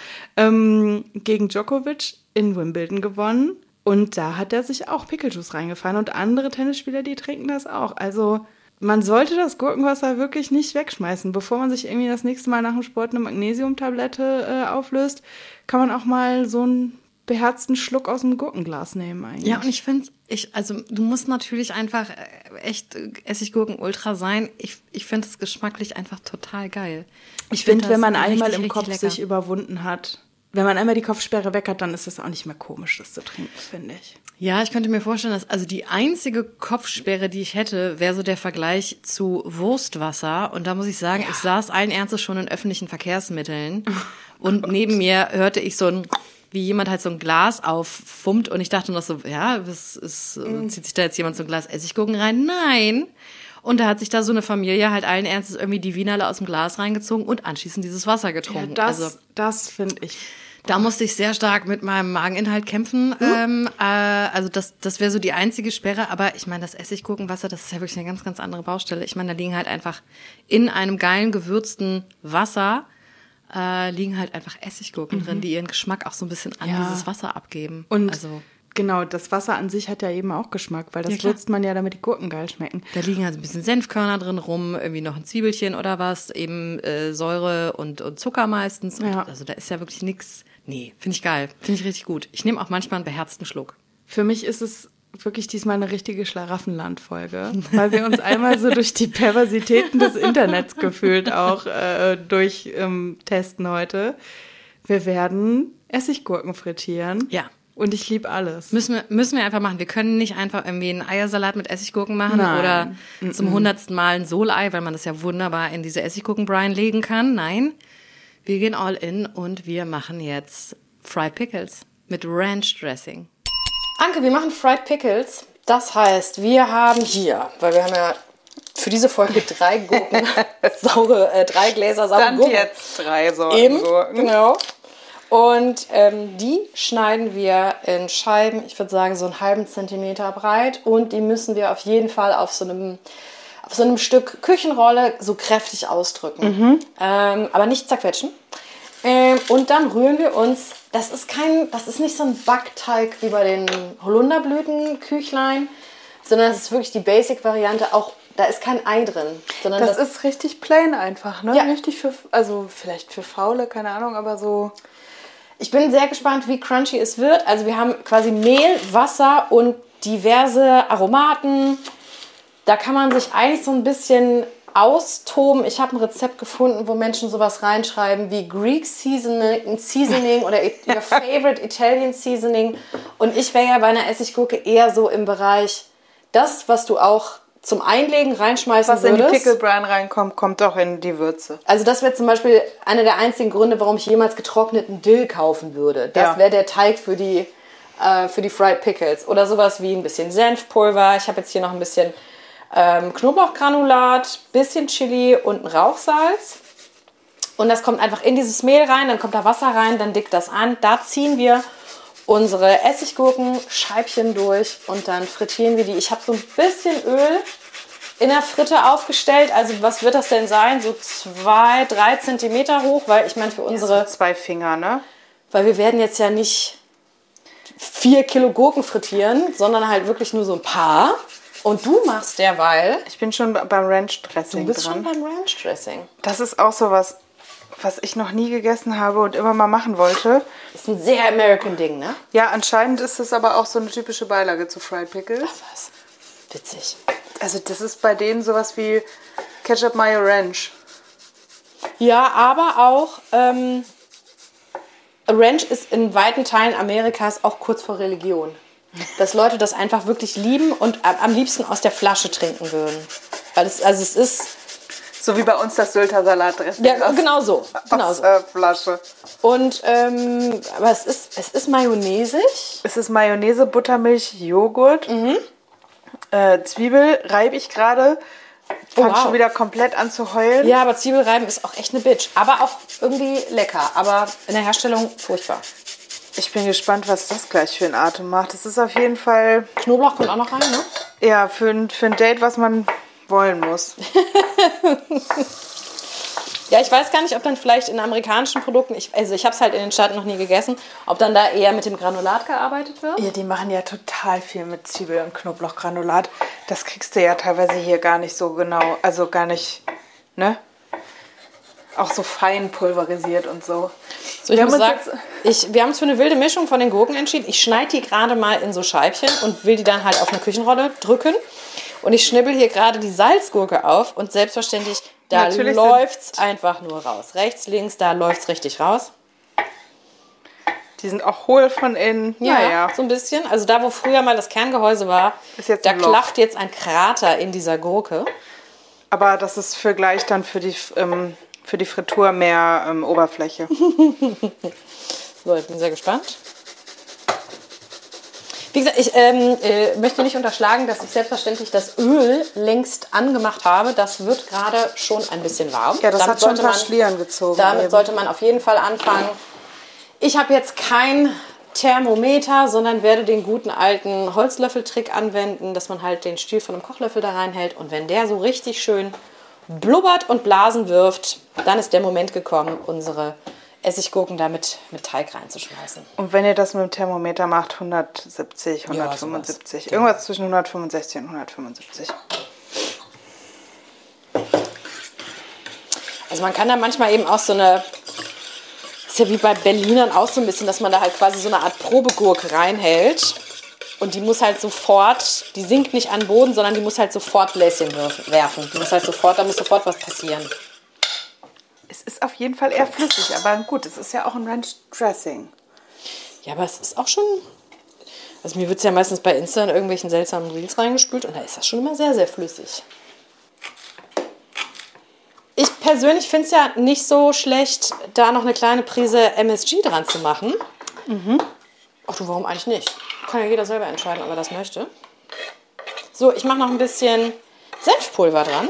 Speaker 2: gegen Djokovic in Wimbledon gewonnen. Und da hat er sich auch Picklejuice reingefahren. Und andere Tennisspieler, die trinken das auch. Also man sollte das Gurkenwasser wirklich nicht wegschmeißen. Bevor man sich irgendwie das nächste Mal nach dem Sport eine Magnesiumtablette auflöst, kann man auch mal so einen beherzten Schluck aus dem Gurkenglas nehmen eigentlich.
Speaker 1: Ja, und ich finde, du musst natürlich einfach echt Essiggurken Ultra sein. Ich finde es geschmacklich einfach total geil.
Speaker 2: Ich finde, wenn man einmal
Speaker 1: richtig,
Speaker 2: im Kopf
Speaker 1: lecker.
Speaker 2: sich überwunden hat, wenn man einmal die Kopfsperre weg hat, dann ist es auch nicht mehr komisch, das zu trinken, finde ich.
Speaker 1: Ja, ich könnte mir vorstellen, dass also die einzige Kopfsperre, die ich hätte, wäre so der Vergleich zu Wurstwasser. Und da muss ich sagen, ich saß allen Ernstes schon in öffentlichen Verkehrsmitteln und neben mir hörte ich wie jemand halt so ein Glas auffummt und ich dachte noch so, ja, zieht sich da jetzt jemand so ein Glas Essiggurken rein? Nein. Und da hat sich da so eine Familie halt allen Ernstes irgendwie die Wienerle aus dem Glas reingezogen und anschließend dieses Wasser getrunken.
Speaker 2: Ja, das finde ich.
Speaker 1: Da musste ich sehr stark mit meinem Mageninhalt kämpfen. Also das wäre so die einzige Sperre. Aber ich meine, das Essiggurkenwasser, das ist ja wirklich eine ganz, ganz andere Baustelle. Ich meine, da liegen halt einfach in einem geilen, gewürzten Wasser liegen halt einfach Essiggurken drin, die ihren Geschmack auch so ein bisschen an dieses Wasser abgeben.
Speaker 2: Und genau, das Wasser an sich hat ja eben auch Geschmack, weil das würzt man ja, damit die Gurken geil schmecken.
Speaker 1: Da liegen halt ein bisschen Senfkörner drin rum, irgendwie noch ein Zwiebelchen oder was, eben Säure und Zucker meistens.
Speaker 2: Ja.
Speaker 1: Also da ist ja wirklich nichts. Nee, finde ich geil. Finde ich richtig gut. Ich nehme auch manchmal einen beherzten Schluck.
Speaker 2: Für mich ist es wirklich diesmal eine richtige Schlaraffenland-Folge, weil wir uns einmal so durch die Perversitäten des Internets gefühlt auch testen heute. Wir werden Essiggurken frittieren.
Speaker 1: Ja.
Speaker 2: Und ich liebe alles.
Speaker 1: Müssen wir einfach machen. Wir können nicht einfach irgendwie einen Eiersalat mit Essiggurken machen oder zum 100. Mal ein Solei, weil man das ja wunderbar in diese Essiggurken-Brine legen kann. Nein, wir gehen all in und wir machen jetzt Fried Pickles mit Ranch Dressing.
Speaker 3: Anke, wir machen Fried Pickles. Das heißt, wir haben hier, weil wir haben ja für diese Folge 3 Gurken, 3 Gläser saure Gurken.
Speaker 2: Jetzt 3 Sorten
Speaker 3: Eben,
Speaker 2: Gurken.
Speaker 3: genau. Und die schneiden wir in Scheiben, ich würde sagen so einen halben Zentimeter breit. Und die müssen wir auf jeden Fall auf so einem Stück Küchenrolle so kräftig ausdrücken. Aber nicht zerquetschen. Und dann rühren wir uns, das ist nicht so ein Backteig wie bei den Holunderblütenküchlein, sondern das ist wirklich die Basic-Variante, auch da ist kein Ei drin. Sondern
Speaker 2: Das ist richtig plain einfach, ne?
Speaker 3: Ja.
Speaker 2: Richtig vielleicht für Faule, keine Ahnung, aber so.
Speaker 3: Ich bin sehr gespannt, wie crunchy es wird. Also wir haben quasi Mehl, Wasser und diverse Aromaten. Da kann man sich eigentlich so ein bisschen austoben. Ich habe ein Rezept gefunden, wo Menschen sowas reinschreiben wie Greek Seasoning oder your favorite Italian Seasoning. Und ich wäre ja bei einer Essiggurke eher so im Bereich, das, was du auch zum Einlegen reinschmeißen
Speaker 2: Was in die
Speaker 3: würdest.
Speaker 2: Pickle Brine reinkommt, kommt doch in die Würze.
Speaker 3: Also das wäre zum Beispiel einer der einzigen Gründe, warum ich jemals getrockneten Dill kaufen würde. Das wäre der Teig für die Fried Pickles. Oder sowas wie ein bisschen Senfpulver. Ich habe jetzt hier noch ein bisschen Knoblauchgranulat, bisschen Chili und ein Rauchsalz. Und das kommt einfach in dieses Mehl rein, dann kommt da Wasser rein, dann dickt das an. Da ziehen wir unsere Essiggurkenscheibchen durch und dann frittieren wir die. Ich habe so ein bisschen Öl in der Fritte aufgestellt. Also was wird das denn sein? So 2-3 Zentimeter hoch, weil ich meine für unsere...
Speaker 2: Ja, so 2 Finger, ne?
Speaker 3: Weil wir werden jetzt ja nicht 4 Kilo Gurken frittieren, sondern halt wirklich nur so ein paar. Und du machst derweil...
Speaker 2: Ich bin schon beim Ranch Dressing
Speaker 3: Du bist
Speaker 2: dran.
Speaker 3: schon beim Ranch Dressing.
Speaker 2: Das ist auch so was ich noch nie gegessen habe und immer mal machen wollte.
Speaker 3: Das ist ein sehr American Ding, ne?
Speaker 2: Ja, anscheinend ist es aber auch so eine typische Beilage zu Fried Pickles.
Speaker 3: Ach was, witzig.
Speaker 2: Also das ist bei denen sowas wie Ketchup Mayo Ranch.
Speaker 3: Ja, aber auch Ranch ist in weiten Teilen Amerikas auch kurz vor Religion. Dass Leute das einfach wirklich lieben und am liebsten aus der Flasche trinken würden. Weil es ist...
Speaker 2: So wie bei uns das Sylter Salatdressing.
Speaker 3: Ja, genau so.
Speaker 2: Aus Flasche.
Speaker 3: Und, aber es ist mayonnaisig.
Speaker 2: Es ist Mayonnaise, Buttermilch, Joghurt. Zwiebel reibe ich gerade. Fang schon wieder komplett an zu heulen.
Speaker 3: Ja, aber Zwiebelreiben ist auch echt eine Bitch. Aber auch irgendwie lecker. Aber in der Herstellung furchtbar.
Speaker 2: Ich bin gespannt, was das gleich für einen Atem macht. Das ist auf jeden Fall...
Speaker 3: Knoblauch kommt auch noch rein, ne?
Speaker 2: Ja, für ein Date, was man wollen muss.
Speaker 3: Ja, ich weiß gar nicht, ob dann vielleicht in amerikanischen Produkten, ich habe es halt in den Staaten noch nie gegessen, ob dann da eher mit dem Granulat gearbeitet wird.
Speaker 2: Ja, die machen ja total viel mit Zwiebel- und Knoblauchgranulat. Das kriegst du ja teilweise hier gar nicht so genau, also gar nicht, ne? Auch so fein pulverisiert und so.
Speaker 3: So, wir haben uns für eine wilde Mischung von den Gurken entschieden. Ich schneide die gerade mal in so Scheibchen und will die dann halt auf eine Küchenrolle drücken. Und ich schnibbel hier gerade die Salzgurke auf und selbstverständlich, da läuft es einfach nur raus. Rechts, links, da läuft es richtig raus.
Speaker 2: Die sind auch hohl von innen.
Speaker 3: Ja, so ein bisschen. Also da, wo früher mal das Kerngehäuse war, da klafft jetzt ein Krater in dieser Gurke.
Speaker 2: Aber das ist gleich dann für die Fritur mehr Oberfläche.
Speaker 3: So, ich bin sehr gespannt. Wie gesagt, ich möchte nicht unterschlagen, dass ich selbstverständlich das Öl längst angemacht habe. Das wird gerade schon ein bisschen warm.
Speaker 2: Ja, das hat schon ein paar Schlieren gezogen.
Speaker 3: Damit sollte man auf jeden Fall anfangen. Ich habe jetzt kein Thermometer, sondern werde den guten alten Holzlöffeltrick anwenden, dass man halt den Stiel von einem Kochlöffel da reinhält. Und wenn der so richtig schön blubbert und Blasen wirft, dann ist der Moment gekommen, unsere Essiggurken damit mit Teig reinzuschmeißen.
Speaker 2: Und wenn ihr das mit dem Thermometer macht, 170, 175. Ja, irgendwas zwischen 165 und 175.
Speaker 3: Also man kann da manchmal eben auch so eine, ist ja wie bei Berlinern auch so ein bisschen, dass man da halt quasi so eine Art Probegurke reinhält. Und die muss halt sofort, die sinkt nicht an den Boden, sondern die muss halt sofort Bläschen werfen. Da muss sofort was passieren.
Speaker 2: Es ist auf jeden Fall eher flüssig, aber gut, es ist ja auch ein Ranch Dressing.
Speaker 3: Ja, aber es ist auch schon, also mir wird es ja meistens bei Insta in irgendwelchen seltsamen Reels reingespült und da ist das schon immer sehr, sehr flüssig. Ich persönlich finde es ja nicht so schlecht, da noch eine kleine Prise MSG dran zu machen. Ach du, warum eigentlich nicht? Kann ja jeder selber entscheiden, ob er das möchte. So, ich mache noch ein bisschen Senfpulver dran.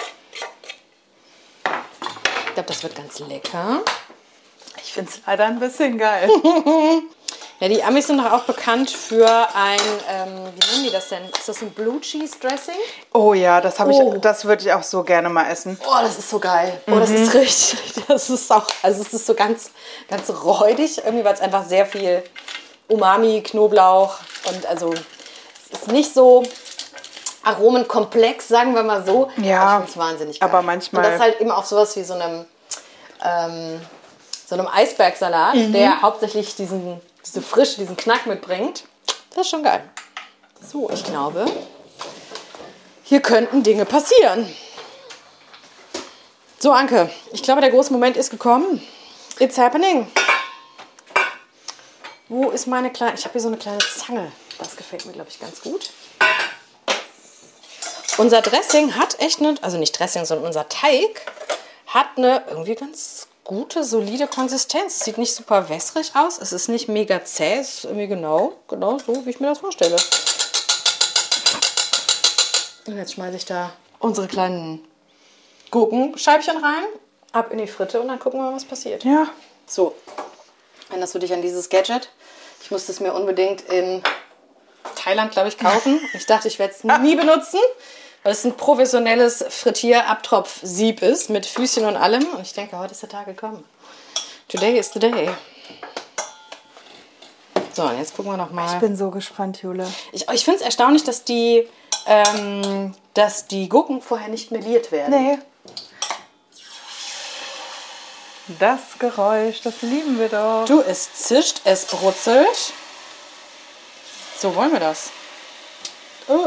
Speaker 3: Ich glaube, das wird ganz lecker.
Speaker 2: Ich finde es leider ein bisschen geil.
Speaker 3: Ja, die Amis sind doch auch bekannt für ein, wie nennen die das denn? Ist das ein Blue Cheese Dressing?
Speaker 2: Oh ja, das würde ich auch so gerne mal essen.
Speaker 3: Oh, das ist so geil. Oh, das ist richtig, das ist auch, also es ist so ganz, ganz räudig, irgendwie, weil es einfach sehr viel Umami, Knoblauch und also es ist nicht so aromenkomplex, sagen wir mal so.
Speaker 2: Ja,
Speaker 3: aber ich finde es wahnsinnig geil.
Speaker 2: Aber manchmal...
Speaker 3: Und das halt immer auf sowas wie so einem Eisbergsalat, der hauptsächlich diese Frische, diesen Knack mitbringt. Das ist schon geil. So, ich glaube, hier könnten Dinge passieren. So, Anke, ich glaube, der große Moment ist gekommen. It's happening. Wo ist meine kleine... Ich habe hier so eine kleine Zange. Das gefällt mir, glaube ich, ganz gut. Unser Dressing hat echt eine... Also nicht Dressing, sondern unser Teig hat eine irgendwie ganz gute, solide Konsistenz. Es sieht nicht super wässrig aus. Es ist nicht mega zäh. Es ist irgendwie genau so, wie ich mir das vorstelle. Und jetzt schmeiße ich da unsere kleinen Gurkenscheibchen rein. ab in die Fritte und dann gucken wir mal, was passiert.
Speaker 2: Ja.
Speaker 3: So, erinnerst du dich an dieses Gadget? Ich musste es mir unbedingt in Thailand, glaube ich, kaufen. Ich dachte, ich werde es nie benutzen, weil es ein professionelles Frittier-Abtropf-Sieb ist mit Füßchen und allem. Und ich denke, heute ist der Tag gekommen. Today is the day. So, und jetzt gucken wir noch mal.
Speaker 2: Ich bin so gespannt, Jule.
Speaker 3: Ich finde es erstaunlich, dass die Gurken vorher nicht meliert werden.
Speaker 2: Nee. Das Geräusch, das lieben wir doch.
Speaker 3: Du, es zischt, es brutzelt. So wollen wir das. Oh.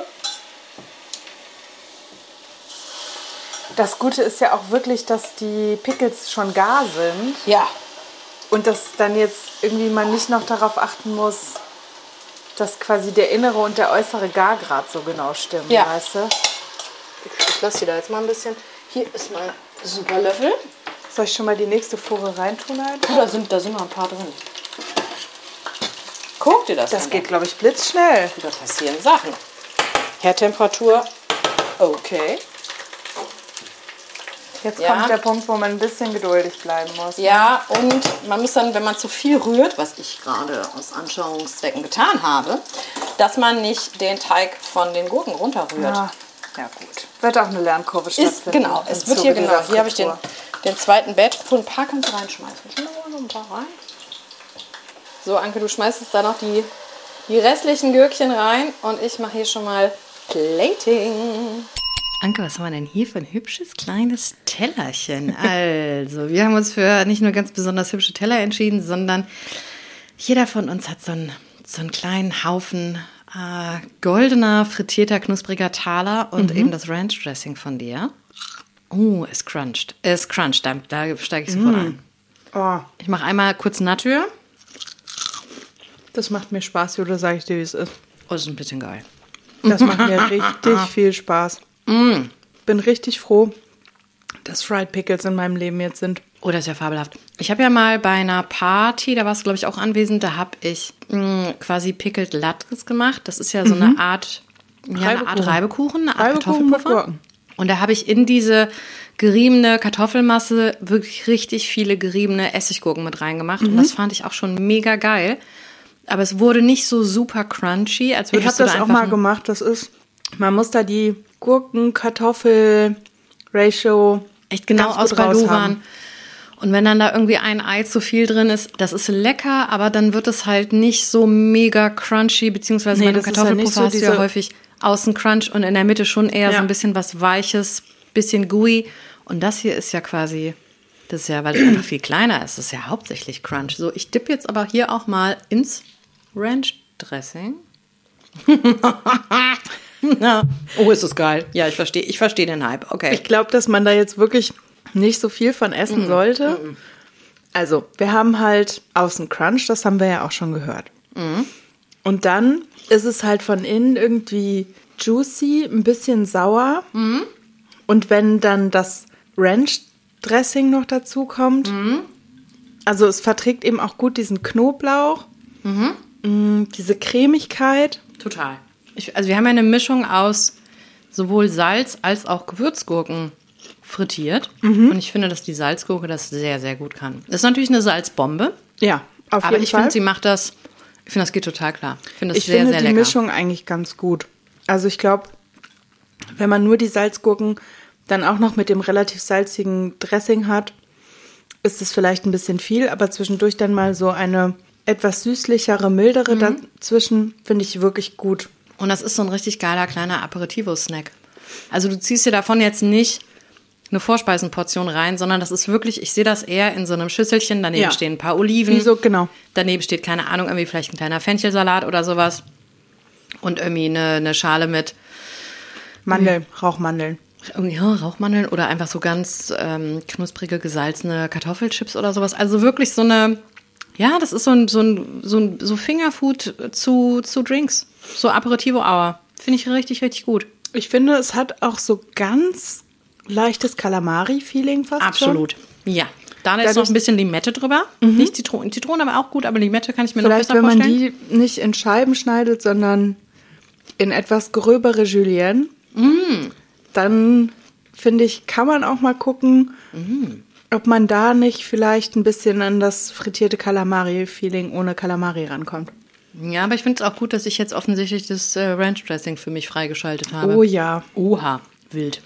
Speaker 2: Das Gute ist ja auch wirklich, dass die Pickles schon gar sind.
Speaker 3: Ja.
Speaker 2: Und dass dann jetzt irgendwie man nicht noch darauf achten muss, dass quasi der innere und der äußere Gargrad so genau stimmen,
Speaker 3: Ja.
Speaker 2: weißt du?
Speaker 3: Ich lasse die da jetzt mal ein bisschen. Hier ist mein super Löffel.
Speaker 2: Soll ich schon mal die nächste Fuhre reintun halt?
Speaker 3: Da sind noch ein paar drin. Guck dir das an.
Speaker 2: Das geht, glaube ich, blitzschnell.
Speaker 3: Da passieren Sachen. Herdtemperatur. Okay.
Speaker 2: Jetzt
Speaker 3: Ja.
Speaker 2: kommt der Punkt, wo man ein bisschen geduldig bleiben muss.
Speaker 3: Ja, und man muss dann, wenn man zu viel rührt, was ich gerade aus Anschauungszwecken getan habe, dass man nicht den Teig von den Gurken runterrührt.
Speaker 2: Ah, ja gut. Wird auch eine Lernkurve stattfinden.
Speaker 3: Genau,
Speaker 2: im
Speaker 3: es wird
Speaker 2: Zuge
Speaker 3: hier genau.
Speaker 2: dieser
Speaker 3: Hier habe ich den
Speaker 2: Frittur.
Speaker 3: zweiten Batch. Ein paar kannst du reinschmeißen. Nur ein paar rein. So, Anke, du schmeißt jetzt da noch die restlichen Gürkchen rein und ich mache hier schon mal Plating.
Speaker 1: Anke, was haben wir denn hier für ein hübsches kleines Tellerchen? Also, wir haben uns für nicht nur ganz besonders hübsche Teller entschieden, sondern jeder von uns hat so einen kleinen Haufen goldener, frittierter, knuspriger Taler und eben das Ranch-Dressing von dir. Oh, es cruncht. Es cruncht, da steige ich sofort ein.
Speaker 2: Oh,
Speaker 1: Ich mache einmal kurz Natur.
Speaker 2: das macht mir Spaß, Jule, sage ich dir, wie es ist.
Speaker 1: Oh, ist ein bisschen geil.
Speaker 2: Das macht mir richtig viel Spaß. Bin richtig froh, dass Fried Pickles in meinem Leben jetzt sind.
Speaker 1: Oh, das ist ja fabelhaft. Ich habe ja mal bei einer Party, da warst du, glaube ich, auch anwesend, da habe ich quasi Pickled Latkes gemacht. Das ist ja so eine Art, eine Art Reibekuchen, eine Art
Speaker 2: Reibekuchen mit
Speaker 1: Kartoffelpuffer.
Speaker 2: Gurken.
Speaker 1: Und da habe ich in diese geriebene Kartoffelmasse wirklich richtig viele geriebene Essiggurken mit reingemacht. Und das fand ich auch schon mega geil. Aber es wurde nicht so super crunchy, als
Speaker 2: Ich
Speaker 1: würdest
Speaker 2: habe
Speaker 1: du da
Speaker 2: das auch
Speaker 1: einfach
Speaker 2: mal gemacht. Das ist, man muss da die Gurken-Kartoffel-Ratio
Speaker 1: echt genau
Speaker 2: ganz gut
Speaker 1: ausbaldowern.
Speaker 2: raushaben.
Speaker 1: Und wenn dann da irgendwie ein Ei zu viel drin ist, das ist lecker, aber dann wird es halt nicht so mega crunchy, beziehungsweise bei einem
Speaker 2: das ist ja nicht
Speaker 1: Kartoffelpuffer
Speaker 2: so
Speaker 1: hast du ja
Speaker 2: diese-
Speaker 1: häufig außen Crunch und in der Mitte schon eher so
Speaker 2: Ja.
Speaker 1: ein bisschen was Weiches, bisschen gooey. Und das hier ist ja quasi, das ist ja, weil es einfach viel kleiner ist, das ist ja hauptsächlich Crunch. So, ich dippe jetzt aber hier auch mal ins Ranch-Dressing. Ja. Oh, ist das geil. Ja, ich verstehe den Hype. Okay.
Speaker 2: Ich glaube, dass man da jetzt wirklich nicht so viel von essen sollte. Also, wir haben halt außen Crunch, das haben wir ja auch schon gehört. Und dann ist es halt von innen irgendwie juicy, ein bisschen sauer. Und wenn dann das Ranch-Dressing noch dazu kommt, also es verträgt eben auch gut diesen Knoblauch, diese Cremigkeit.
Speaker 1: Total. Also wir haben ja eine Mischung aus sowohl Salz als auch Gewürzgurken frittiert. Und ich finde, dass die Salzgurke das sehr, sehr gut kann. Das ist natürlich eine Salzbombe,
Speaker 2: Ja, auf
Speaker 1: aber
Speaker 2: jeden
Speaker 1: ich
Speaker 2: Fall.
Speaker 1: finde, sie macht das, ich finde, das geht total klar. Ich finde das
Speaker 2: Ich
Speaker 1: sehr,
Speaker 2: finde
Speaker 1: sehr
Speaker 2: die
Speaker 1: lecker.
Speaker 2: Mischung eigentlich ganz gut. Also ich glaube, wenn man nur die Salzgurken dann auch noch mit dem relativ salzigen Dressing hat, ist es vielleicht ein bisschen viel, aber zwischendurch dann mal so eine etwas süßlichere, mildere dazwischen, finde ich wirklich gut.
Speaker 1: Und das ist so ein richtig geiler kleiner Aperitivo-Snack. Also du ziehst dir davon jetzt nicht eine Vorspeisenportion rein, sondern das ist wirklich, ich sehe das eher in so einem Schüsselchen, daneben
Speaker 2: Ja.
Speaker 1: stehen ein paar Oliven.
Speaker 2: Wie so, genau.
Speaker 1: Daneben steht, keine Ahnung, irgendwie vielleicht ein kleiner Fenchelsalat oder sowas. Und irgendwie eine Schale mit
Speaker 2: Mandeln, Rauchmandeln.
Speaker 1: ja, Rauchmandeln oder einfach so ganz knusprige, gesalzene Kartoffelchips oder sowas. Also wirklich so eine, ja, das ist so Fingerfood zu Drinks. So Aperitivo Hour. Finde ich richtig, richtig gut.
Speaker 2: Ich finde, es hat auch so ganz leichtes Calamari-Feeling fast
Speaker 1: Absolut.
Speaker 2: schon.
Speaker 1: Ja. Da ist noch
Speaker 2: Dadurch-
Speaker 1: ein bisschen Limette drüber. Nicht Zitrone. Zitrone aber auch gut, aber Limette kann ich mir
Speaker 2: Vielleicht,
Speaker 1: noch besser
Speaker 2: wenn man
Speaker 1: vorstellen.
Speaker 2: die nicht in Scheiben schneidet, sondern in etwas gröbere Julienne, dann finde ich, kann man auch mal gucken, ob man da nicht vielleicht ein bisschen an das frittierte Calamari-Feeling ohne Calamari rankommt.
Speaker 1: Ja, aber ich finde es auch gut, dass ich jetzt offensichtlich das Ranch-Dressing für mich freigeschaltet habe.
Speaker 2: Oh ja.
Speaker 1: Oha, wild.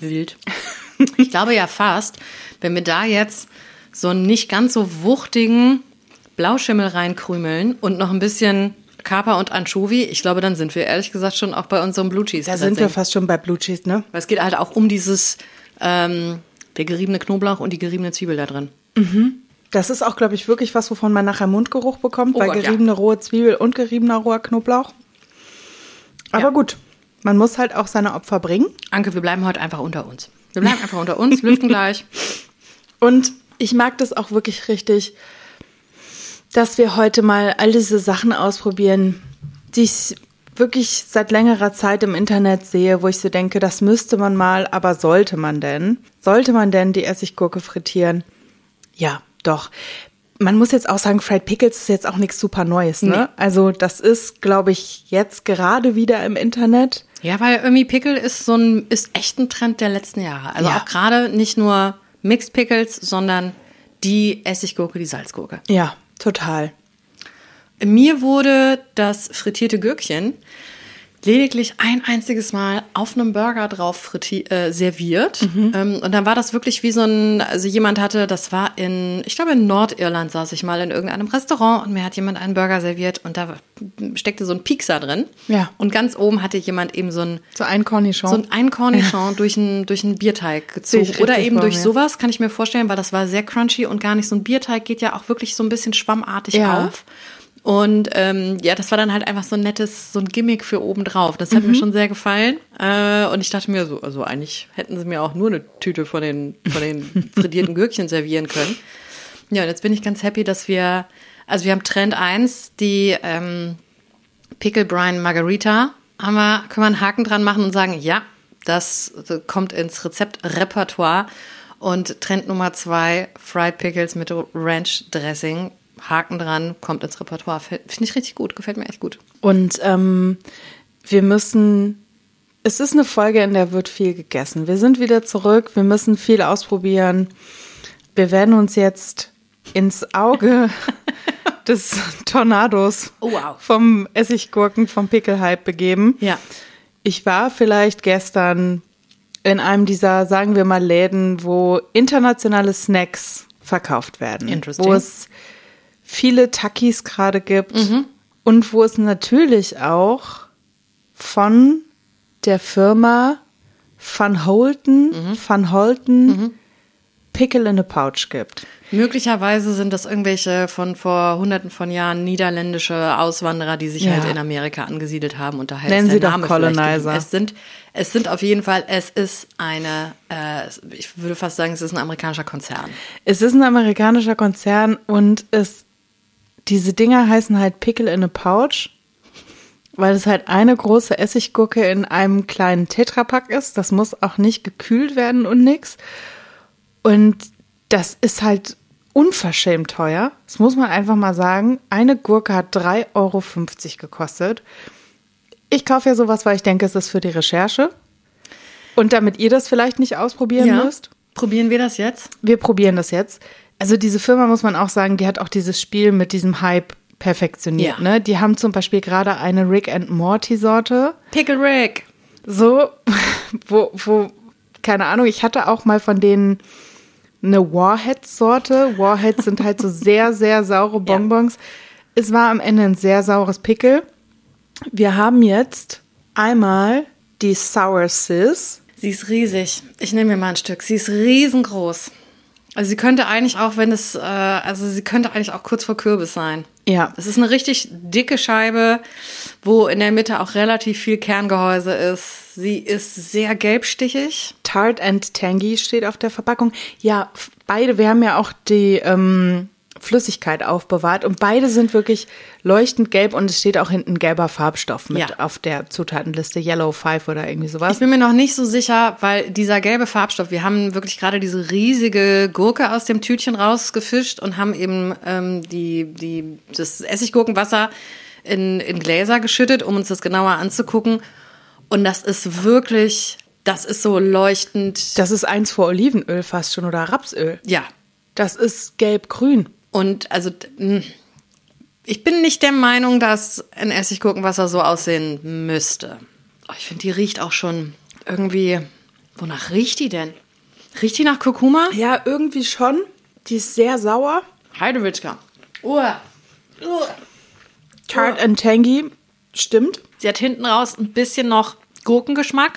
Speaker 1: Ich glaube ja fast, wenn wir da jetzt so einen nicht ganz so wuchtigen Blauschimmel reinkrümeln und noch ein bisschen Kaper und Anchovy, ich glaube, dann sind wir ehrlich gesagt schon auch bei unserem Blue Cheese.
Speaker 2: Da sind wir fast schon bei Blue Cheese, ne?
Speaker 1: Weil es geht halt auch um dieses, der geriebene Knoblauch und die geriebene Zwiebel da drin.
Speaker 2: Das ist auch, glaube ich, wirklich was, wovon man nachher Mundgeruch bekommt, weil
Speaker 1: Gott,
Speaker 2: geriebene rohe Zwiebel und geriebener roher Knoblauch. Aber gut, man muss halt auch seine Opfer bringen.
Speaker 1: Anke, wir bleiben heute einfach unter uns. Lüften gleich.
Speaker 2: Und ich mag das auch wirklich richtig, dass wir heute mal all diese Sachen ausprobieren, die ich wirklich seit längerer Zeit im Internet sehe, wo ich so denke, das müsste man mal, aber sollte man denn? Sollte man denn die Essiggurke frittieren? Ja, doch. Man muss jetzt auch sagen, Fried Pickles ist jetzt auch nichts super Neues, ne? Nee. Also das ist, glaube ich, jetzt gerade wieder im Internet.
Speaker 1: Ja, weil irgendwie Pickle ist echt ein Trend der letzten Jahre. Also auch gerade nicht nur Mixed Pickles, sondern die Essiggurke, die Salzgurke.
Speaker 2: Ja, total.
Speaker 1: Mir wurde das frittierte Gürkchen lediglich ein einziges Mal auf einem Burger drauf serviert. Und dann war das wirklich wie also jemand hatte, das war ich glaube in Nordirland saß ich mal in irgendeinem Restaurant und mir hat jemand einen Burger serviert und da steckte so ein Piekser drin.
Speaker 2: Ja.
Speaker 1: Und ganz oben hatte jemand eben so ein Cornichon durch einen Bierteig gezogen. Oder eben durch sowas, kann ich mir vorstellen, weil das war sehr crunchy und gar nicht so ein Bierteig geht ja auch wirklich so ein bisschen schwammartig auf. Und das war dann halt einfach so ein Gimmick für obendrauf. Das hat mir schon sehr gefallen. Und ich dachte mir so, also eigentlich hätten sie mir auch nur eine Tüte von den frittierten Gürkchen servieren können. Ja, und jetzt bin ich ganz happy, dass wir haben Trend 1, die Pickle Brine Margarita, können wir einen Haken dran machen und sagen, ja, das kommt ins Rezeptrepertoire. Und Trend Nummer 2, Fried Pickles mit Ranch Dressing. Haken dran, kommt ins Repertoire. Finde ich richtig gut, gefällt mir echt gut.
Speaker 2: Und es ist eine Folge, in der wird viel gegessen. Wir sind wieder zurück, wir müssen viel ausprobieren. Wir werden uns jetzt ins Auge des Tornados vom Essiggurken, vom Pickle-Hype begeben.
Speaker 1: Ja.
Speaker 2: Ich war vielleicht gestern in einem dieser, sagen wir mal, Läden, wo internationale Snacks verkauft werden.
Speaker 1: Interesting.
Speaker 2: Wo es viele Takis gerade gibt und wo es natürlich auch von der Firma Van Holten Pickle in a Pouch gibt.
Speaker 1: Möglicherweise sind das irgendwelche von vor hunderten von Jahren niederländische Auswanderer, die sich halt in Amerika angesiedelt haben und daher
Speaker 2: nennen
Speaker 1: ist der
Speaker 2: sie
Speaker 1: Name
Speaker 2: doch Colonizer.
Speaker 1: Es sind auf jeden Fall, es ist ich würde fast sagen, es ist ein amerikanischer Konzern.
Speaker 2: Es ist ein amerikanischer Konzern und diese Dinger heißen halt Pickle in a Pouch, weil es halt eine große Essiggurke in einem kleinen Tetrapack ist. Das muss auch nicht gekühlt werden und nix. Und das ist halt unverschämt teuer. Das muss man einfach mal sagen. Eine Gurke hat 3,50 Euro gekostet. Ich kaufe ja sowas, weil ich denke, es ist für die Recherche. Und damit ihr das vielleicht nicht ausprobieren müsst.
Speaker 1: Probieren wir das jetzt?
Speaker 2: Wir probieren das jetzt. Also diese Firma, muss man auch sagen, die hat auch dieses Spiel mit diesem Hype perfektioniert. Ne? Die haben zum Beispiel gerade eine Rick and Morty Sorte.
Speaker 1: Pickle Rick.
Speaker 2: So, wo, keine Ahnung, ich hatte auch mal von denen eine Warheads-Sorte. Warheads sind halt so sehr, sehr saure Bonbons. Es war am Ende ein sehr saures Pickle. Wir haben jetzt einmal die Sour Sis.
Speaker 1: Sie ist riesig. Ich nehme mir mal ein Stück. Sie ist riesengroß. Also sie könnte eigentlich auch, sie könnte eigentlich auch kurz vor Kürbis sein.
Speaker 2: Ja.
Speaker 1: Es ist eine richtig dicke Scheibe, wo in der Mitte auch relativ viel Kerngehäuse ist. Sie ist sehr gelbstichig.
Speaker 2: Tart and Tangy steht auf der Verpackung. Ja, beide, wir haben ja auch die Flüssigkeit aufbewahrt und beide sind wirklich leuchtend gelb und es steht auch hinten gelber Farbstoff mit auf der Zutatenliste, Yellow 5 oder irgendwie sowas.
Speaker 1: Ich bin mir noch nicht so sicher, weil dieser gelbe Farbstoff, wir haben wirklich gerade diese riesige Gurke aus dem Tütchen rausgefischt und haben eben das Essiggurkenwasser in Gläser geschüttet, um uns das genauer anzugucken. Und das ist so leuchtend.
Speaker 2: Das ist eins vor Olivenöl fast schon oder Rapsöl.
Speaker 1: Ja.
Speaker 2: Das ist gelb-grün.
Speaker 1: Und also ich bin nicht der Meinung, dass ein Essiggurkenwasser so aussehen müsste. Oh, ich finde, die riecht auch schon irgendwie... Wonach riecht die denn? Riecht die nach Kurkuma?
Speaker 2: Ja, irgendwie schon. Die ist sehr sauer.
Speaker 1: Heidewitzka.
Speaker 2: Tart and tangy. Stimmt.
Speaker 1: Sie hat hinten raus ein bisschen noch Gurkengeschmack.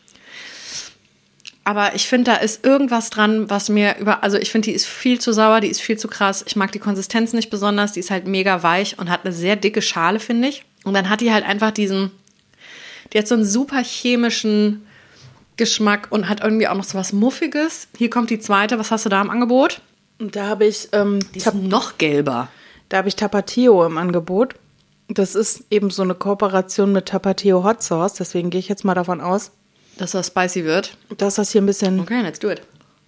Speaker 1: Aber ich finde, da ist irgendwas dran, was mir also ich finde, die ist viel zu sauer, die ist viel zu krass. Ich mag die Konsistenz nicht besonders. Die ist halt mega weich und hat eine sehr dicke Schale, finde ich. Und dann hat die halt einfach die hat so einen super chemischen Geschmack und hat irgendwie auch noch so was Muffiges. Hier kommt die zweite. Was hast du da im Angebot?
Speaker 2: Und da habe ich
Speaker 1: Die ist noch gelber.
Speaker 2: Da habe ich Tapatio im Angebot. Das ist eben so eine Kooperation mit Tapatio Hot Sauce. Deswegen gehe ich jetzt mal davon aus,
Speaker 1: Dass das spicy wird.
Speaker 2: dass das hier ein bisschen...
Speaker 1: Okay, let's do it.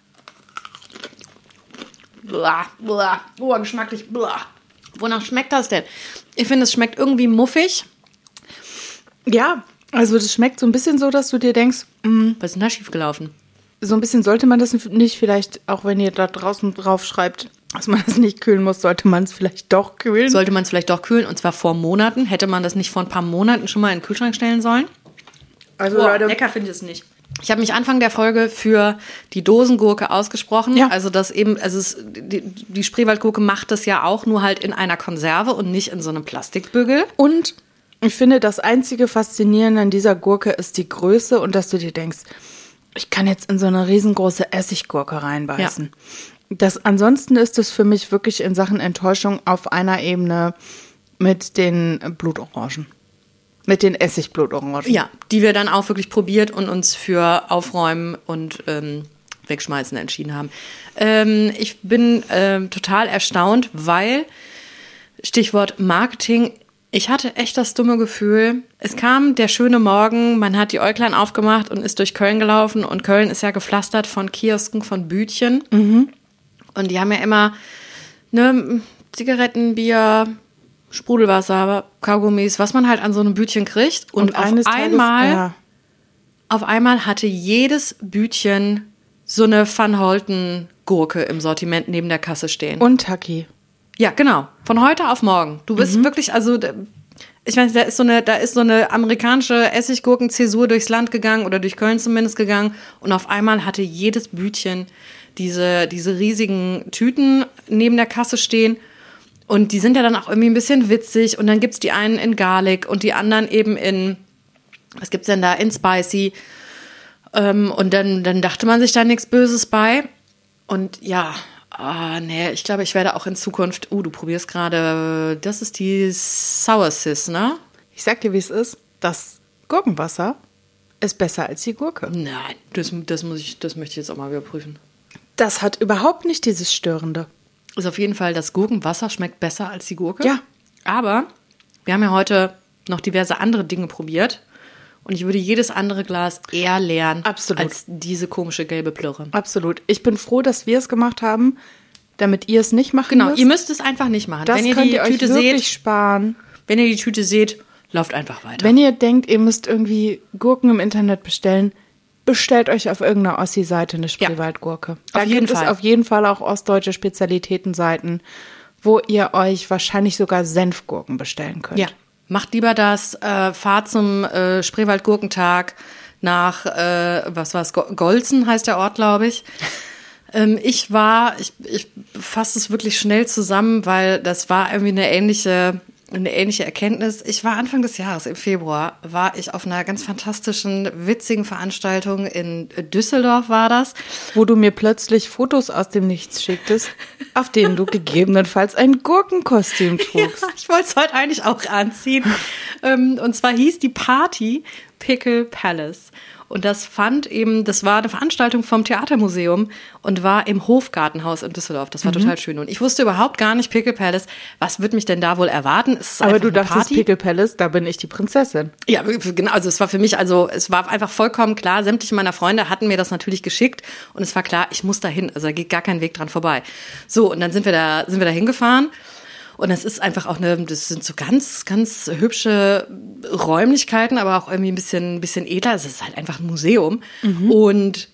Speaker 1: Blah, blah. Oh, geschmacklich. Blah. Wonach schmeckt das denn? Ich finde, es schmeckt irgendwie muffig.
Speaker 2: Ja, also das schmeckt so ein bisschen so, dass du dir denkst,
Speaker 1: Was ist denn da schiefgelaufen?
Speaker 2: so ein bisschen sollte man das nicht vielleicht, auch wenn ihr da draußen drauf schreibt, dass man das nicht kühlen muss, sollte man es vielleicht doch kühlen.
Speaker 1: Sollte man es vielleicht doch kühlen, und zwar vor Monaten. Hätte man das nicht vor ein paar Monaten schon mal in den Kühlschrank stellen sollen?
Speaker 2: Also
Speaker 1: Boah,
Speaker 2: Leute,
Speaker 1: lecker finde ich es nicht. Ich habe mich Anfang der Folge für die Dosengurke ausgesprochen.
Speaker 2: Ja.
Speaker 1: Also das eben, die Spreewaldgurke macht das ja auch, nur halt in einer Konserve und nicht in so einem Plastikbügel.
Speaker 2: und ich finde, das einzige Faszinierende an dieser Gurke ist die Größe und dass du dir denkst, ich kann jetzt in so eine riesengroße Essiggurke reinbeißen. Ansonsten ist es für mich wirklich in Sachen Enttäuschung auf einer Ebene mit den Blutorangen. Mit den Essigblutorangen.
Speaker 1: Ja, die wir dann auch wirklich probiert und uns für Aufräumen und Wegschmeißen entschieden haben. Ich bin total erstaunt, weil, Stichwort Marketing, ich hatte echt das dumme Gefühl, es kam der schöne Morgen, man hat die Äuglein aufgemacht und ist durch Köln gelaufen, und Köln ist ja gepflastert von Kiosken, von Bütchen. Und die haben ja immer Zigaretten, Bier, Sprudelwasser, Kaugummis, was man halt an so einem Bütchen kriegt. Und auf einmal hatte jedes Bütchen so eine Van Holten Gurke im Sortiment neben der Kasse stehen.
Speaker 2: Und Taki.
Speaker 1: Ja, genau. Von heute auf morgen. Du bist wirklich, also ich meine, da ist so eine amerikanische Essiggurken-Zäsur durchs Land gegangen oder durch Köln zumindest gegangen, und auf einmal hatte jedes Bütchen diese riesigen Tüten neben der Kasse stehen. Und die sind ja dann auch irgendwie ein bisschen witzig, und dann gibt's die einen in Garlic und die anderen eben was gibt's denn da, in Spicy. Und dann dachte man sich da nichts Böses bei. Und ja, nee, ich glaube, ich werde auch in Zukunft, du probierst gerade, das ist die Sour Sis, ne?
Speaker 2: Ich sag dir, wie es ist. Das Gurkenwasser ist besser als die Gurke.
Speaker 1: Nein, das möchte ich jetzt auch mal überprüfen.
Speaker 2: Das hat überhaupt nicht dieses Störende.
Speaker 1: Ist auf jeden Fall, das Gurkenwasser schmeckt besser als die Gurke.
Speaker 2: Ja.
Speaker 1: Aber wir haben ja heute noch diverse andere Dinge probiert. Und ich würde jedes andere Glas eher leeren,
Speaker 2: Absolut.
Speaker 1: als diese komische gelbe Plörre.
Speaker 2: Absolut. Ich bin froh, dass wir es gemacht haben, damit ihr es nicht machen
Speaker 1: Genau,
Speaker 2: müsst.
Speaker 1: ihr müsst es einfach nicht machen.
Speaker 2: Das
Speaker 1: Wenn ihr
Speaker 2: könnt
Speaker 1: die
Speaker 2: ihr euch
Speaker 1: Tüte
Speaker 2: wirklich
Speaker 1: seht,
Speaker 2: sparen.
Speaker 1: wenn ihr die Tüte seht, lauft einfach weiter.
Speaker 2: Wenn ihr denkt, ihr müsst irgendwie Gurken im Internet bestellen, bestellt euch auf irgendeiner Ossi-Seite eine Spreewaldgurke. Da
Speaker 1: auf jeden
Speaker 2: gibt es
Speaker 1: Fall.
Speaker 2: auf jeden Fall auch ostdeutsche Spezialitätenseiten, wo ihr euch wahrscheinlich sogar Senfgurken bestellen könnt.
Speaker 1: Ja, macht lieber das, fahrt zum Spreewaldgurkentag nach, was war's, Golzen heißt der Ort, glaube ich. Ich fasse es wirklich schnell zusammen, weil das war irgendwie eine ähnliche Erkenntnis. Ich war Anfang des Jahres, im Februar, war ich auf einer ganz fantastischen, witzigen Veranstaltung in Düsseldorf, war das.
Speaker 2: Wo du mir plötzlich Fotos aus dem Nichts schicktest, auf denen du gegebenenfalls ein Gurkenkostüm trugst.
Speaker 1: Ja, ich wollte es heute eigentlich auch anziehen. Und zwar hieß die Party Pickle Palace. Und das war eine Veranstaltung vom Theatermuseum und war im Hofgartenhaus in Düsseldorf. Das war total schön. Und ich wusste überhaupt gar nicht, Pickle Palace, was wird mich denn da wohl erwarten? Es ist
Speaker 2: Aber
Speaker 1: einfach
Speaker 2: du
Speaker 1: eine
Speaker 2: dachtest,
Speaker 1: Party.
Speaker 2: Pickle Palace, da bin ich die Prinzessin.
Speaker 1: Ja, genau. Also es war für mich, es war einfach vollkommen klar. Sämtliche meiner Freunde hatten mir das natürlich geschickt und es war klar, ich muss da hin. Also da geht gar kein Weg dran vorbei. So, und dann sind wir da hingefahren. Und das ist einfach auch das sind so ganz, ganz hübsche Räumlichkeiten, aber auch irgendwie ein bisschen edler. Es ist halt einfach ein Museum. Und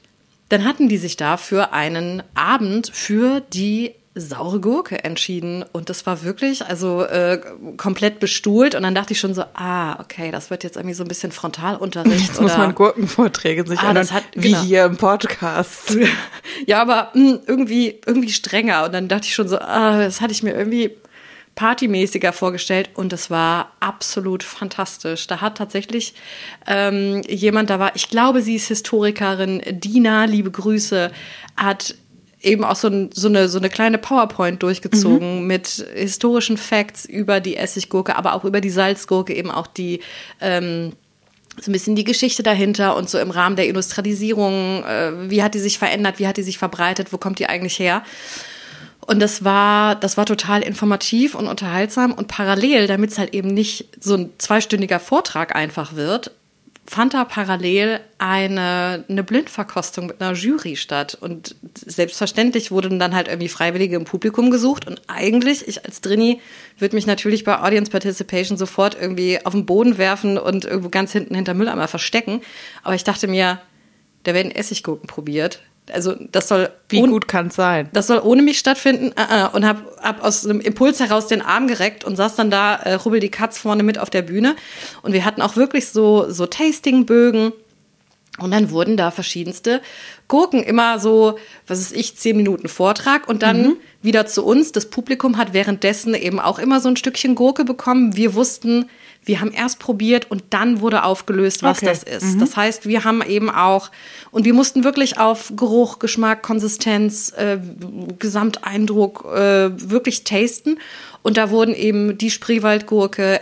Speaker 1: dann hatten die sich da für einen Abend für die saure Gurke entschieden. Und das war wirklich, also komplett bestuhlt. Und dann dachte ich schon so, okay, das wird jetzt irgendwie so ein bisschen Frontalunterricht.
Speaker 2: Jetzt muss man Gurkenvorträge sich anhören, wie hier im Podcast.
Speaker 1: Ja, aber irgendwie strenger. Und dann dachte ich schon so, das hatte ich mir irgendwie partymäßiger vorgestellt. Und es war absolut fantastisch. Da hat tatsächlich jemand, ich glaube, sie ist Historikerin, Dina, liebe Grüße, hat eben auch so eine kleine PowerPoint durchgezogen mit historischen Facts über die Essiggurke, aber auch über die Salzgurke, eben auch die so ein bisschen die Geschichte dahinter und so im Rahmen der Industrialisierung, wie hat die sich verändert, wie hat die sich verbreitet, wo kommt die eigentlich her? Und das war total informativ und unterhaltsam und parallel, damit es halt eben nicht so ein 2-stündiger Vortrag einfach wird, fand da parallel eine Blindverkostung mit einer Jury statt. Und selbstverständlich wurden dann halt irgendwie Freiwillige im Publikum gesucht. Und eigentlich, ich als Drini, würde mich natürlich bei Audience Participation sofort irgendwie auf den Boden werfen und irgendwo ganz hinten hinter Mülleimer verstecken. Aber ich dachte mir, da werden Essiggurken probiert. Also das soll...
Speaker 2: Wie gut kann es sein?
Speaker 1: Das soll ohne mich stattfinden. Und hab aus einem Impuls heraus den Arm gereckt und saß dann da, Rubbel die Katz vorne mit auf der Bühne. Und wir hatten auch wirklich so Tastingbögen. Und dann wurden da verschiedenste Gurken, immer so, 10 Minuten Vortrag und dann wieder zu uns. Das Publikum hat währenddessen eben auch immer so ein Stückchen Gurke bekommen. Wir wussten, wir haben erst probiert und dann wurde aufgelöst, was das ist. Das heißt, wir haben eben auch, und wir mussten wirklich auf Geruch, Geschmack, Konsistenz, Gesamteindruck wirklich tasten. Und da wurden eben die Spreewaldgurke,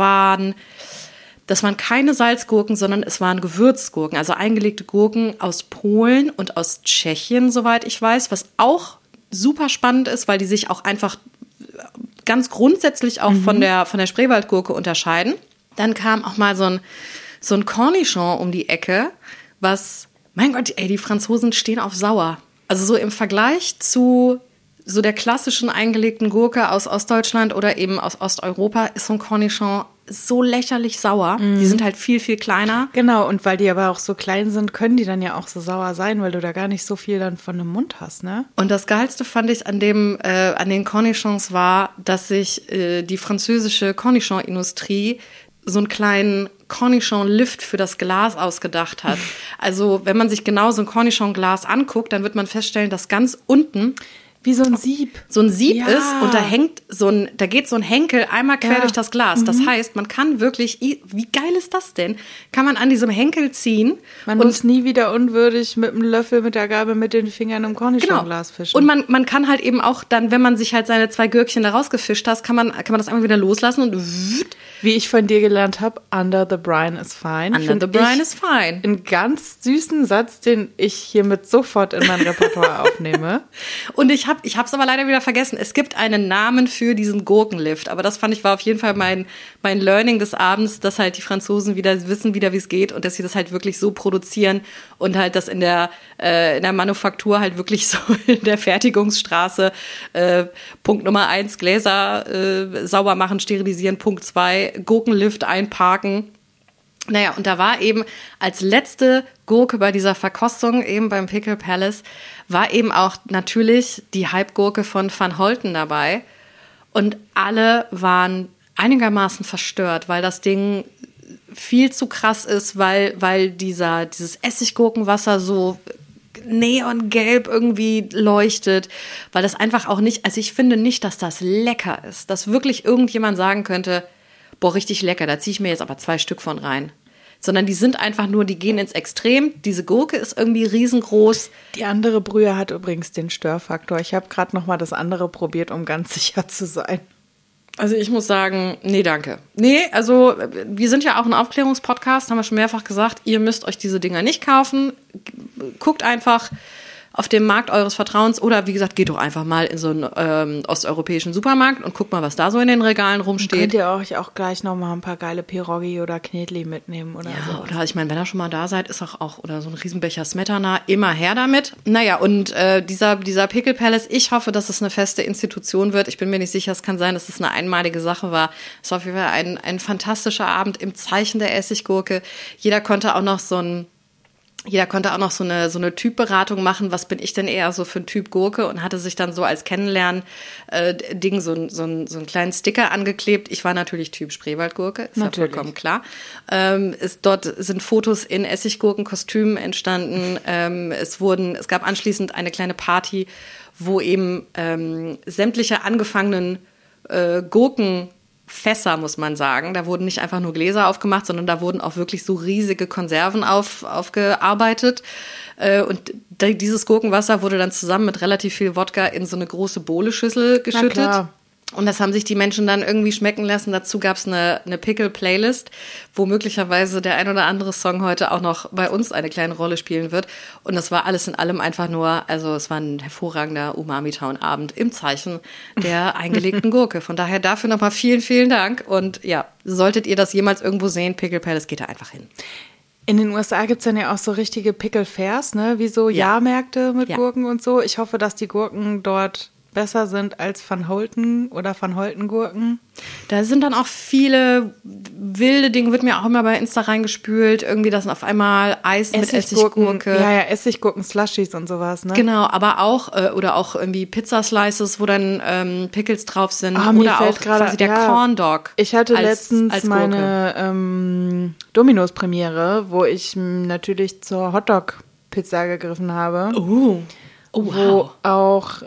Speaker 1: das waren keine Salzgurken, sondern es waren Gewürzgurken, also eingelegte Gurken aus Polen und aus Tschechien, soweit ich weiß, was auch super spannend ist, weil die sich auch einfach ganz grundsätzlich auch von der Spreewaldgurke unterscheiden. Dann kam auch mal so ein Cornichon um die Ecke, was, mein Gott, die Franzosen stehen auf sauer. Also so im Vergleich zu so der klassischen eingelegten Gurke aus Ostdeutschland oder eben aus Osteuropa ist so ein Cornichon so lächerlich sauer. Die sind halt viel, viel kleiner.
Speaker 2: Genau, und weil die aber auch so klein sind, können die dann ja auch so sauer sein, weil du da gar nicht so viel dann von dem Mund hast, ne?
Speaker 1: Und das Geilste fand ich an den Cornichons war, dass sich die französische Cornichon-Industrie so einen kleinen Cornichon-Lift für das Glas ausgedacht hat. Also wenn man sich genau so ein Cornichon-Glas anguckt, dann wird man feststellen, dass ganz unten
Speaker 2: wie so ein Sieb.
Speaker 1: So ein Sieb ist und da geht so ein Henkel einmal quer durch das Glas. Das heißt, man kann wirklich, wie geil ist das denn? Kann man an diesem Henkel ziehen.
Speaker 2: Man muss nie wieder unwürdig mit einem Löffel, mit der Gabel, mit den Fingern im Cornichon-Glas fischen.
Speaker 1: Und man kann halt eben auch dann, wenn man sich halt seine 2 Gürkchen da rausgefischt hat, kann man das einmal wieder loslassen und
Speaker 2: wie ich von dir gelernt habe, under the brine is fine.
Speaker 1: Under the brine is fine.
Speaker 2: Einen ganz süßen Satz, den ich hiermit sofort in mein Repertoire aufnehme.
Speaker 1: Und ich hab's aber leider wieder vergessen. Es gibt einen Namen für diesen Gurkenlift, aber das fand ich war auf jeden Fall mein Learning des Abends, dass halt die Franzosen wissen wieder, wie es geht und dass sie das halt wirklich so produzieren und halt das in der Manufaktur halt wirklich so in der Fertigungsstraße Punkt Nummer 1 Gläser sauber machen, sterilisieren, Punkt 2 Gurkenlift einparken. Naja, und da war eben als letzte Gurke bei dieser Verkostung, eben beim Pickle Palace, war eben auch natürlich die Hype-Gurke von Van Holten dabei. Und alle waren einigermaßen verstört, weil das Ding viel zu krass ist, weil dieses Essiggurkenwasser so neongelb irgendwie leuchtet, weil das einfach auch nicht, also ich finde nicht, dass das lecker ist, dass wirklich irgendjemand sagen könnte, boah, richtig lecker, da ziehe ich mir jetzt aber 2 Stück von rein. Sondern die sind einfach nur, die gehen ins Extrem. Diese Gurke ist irgendwie riesengroß.
Speaker 2: Die andere Brühe hat übrigens den Störfaktor. Ich habe gerade noch mal das andere probiert, um ganz sicher zu sein.
Speaker 1: Also ich muss sagen, nee, danke. Nee, also wir sind ja auch ein Aufklärungspodcast, haben wir schon mehrfach gesagt, ihr müsst euch diese Dinger nicht kaufen. Guckt einfach auf dem Markt eures Vertrauens oder wie gesagt, geht doch einfach mal in so einen osteuropäischen Supermarkt und guckt mal, was da so in den Regalen rumsteht.
Speaker 2: Könnt ihr euch auch gleich noch mal ein paar geile Pierogi oder Knedli mitnehmen oder so.
Speaker 1: Oder ich meine, wenn ihr schon mal da seid, ist auch oder so ein Riesenbecher Smetana, immer her damit. Naja, und dieser Pickle Palace, ich hoffe, dass es eine feste Institution wird. Ich bin mir nicht sicher, es kann sein, dass es eine einmalige Sache war. Es war auf jeden Fall ein fantastischer Abend im Zeichen der Essiggurke. Jeder konnte auch noch so ein Jeder konnte auch noch so eine Typberatung machen, was bin ich denn eher so für ein Typ Gurke, und hatte sich dann so als Kennenlernen-Ding so einen kleinen Sticker angeklebt. Ich war natürlich Typ Spreewaldgurke, ist ja vollkommen klar. Dort sind Fotos in Essiggurkenkostümen entstanden. Es gab anschließend eine kleine Party, wo eben sämtliche angefangenen Gurkenfässer, muss man sagen. Da wurden nicht einfach nur Gläser aufgemacht, sondern da wurden auch wirklich so riesige Konserven aufgearbeitet. Und dieses Gurkenwasser wurde dann zusammen mit relativ viel Wodka in so eine große Bohle-Schüssel geschüttet.
Speaker 2: Na klar.
Speaker 1: Und das haben sich die Menschen dann irgendwie schmecken lassen. Dazu gab es eine Pickle-Playlist, wo möglicherweise der ein oder andere Song heute auch noch bei uns eine kleine Rolle spielen wird. Und das war alles in allem einfach nur, also es war ein hervorragender Umami-Town-Abend im Zeichen der eingelegten Gurke. Von daher dafür nochmal vielen, vielen Dank. Und ja, solltet ihr das jemals irgendwo sehen, Pickle Palace, geht da einfach hin.
Speaker 2: In den USA gibt es dann ja auch so richtige Pickle Fairs, ne? Wie so Jahrmärkte mit Gurken und so. Ich hoffe, dass die Gurken dort besser sind als Van Holten oder Van Holten Gurken.
Speaker 1: Da sind dann auch viele wilde Dinge, wird mir auch immer bei Insta reingespült. Irgendwie das auf einmal Eis mit Essiggurke.
Speaker 2: Ja, Essiggurken-Slushies und sowas, ne?
Speaker 1: Genau, aber auch, oder auch irgendwie Pizza-Slices, wo dann Pickles drauf sind.
Speaker 2: Oder auch
Speaker 1: quasi der Corn Dog.
Speaker 2: Ich hatte letztens meine Domino's-Premiere, wo ich natürlich zur Hotdog-Pizza gegriffen habe.
Speaker 1: Oh,
Speaker 2: wo auch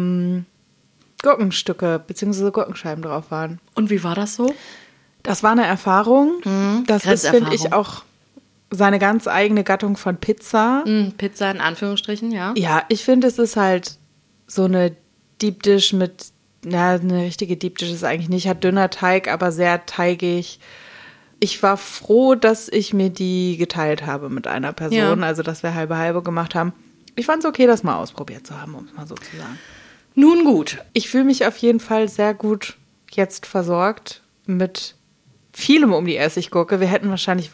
Speaker 2: Gurkenstücke bzw. Gurkenscheiben drauf waren.
Speaker 1: Und wie war das so?
Speaker 2: Das war eine Erfahrung. Das ist, finde ich, auch seine ganz eigene Gattung von Pizza.
Speaker 1: Pizza in Anführungsstrichen, ja.
Speaker 2: Ja, ich finde, es ist halt so eine Deep Dish mit, eine richtige Deep Dish ist eigentlich nicht, hat dünner Teig, aber sehr teigig. Ich war froh, dass ich mir die geteilt habe mit einer Person, also dass wir halbe gemacht haben. Ich fand es okay, das mal ausprobiert zu haben, um es mal so zu sagen.
Speaker 1: Nun gut.
Speaker 2: Ich fühle mich auf jeden Fall sehr gut jetzt versorgt mit vielem um die Essiggurke. Wir hätten,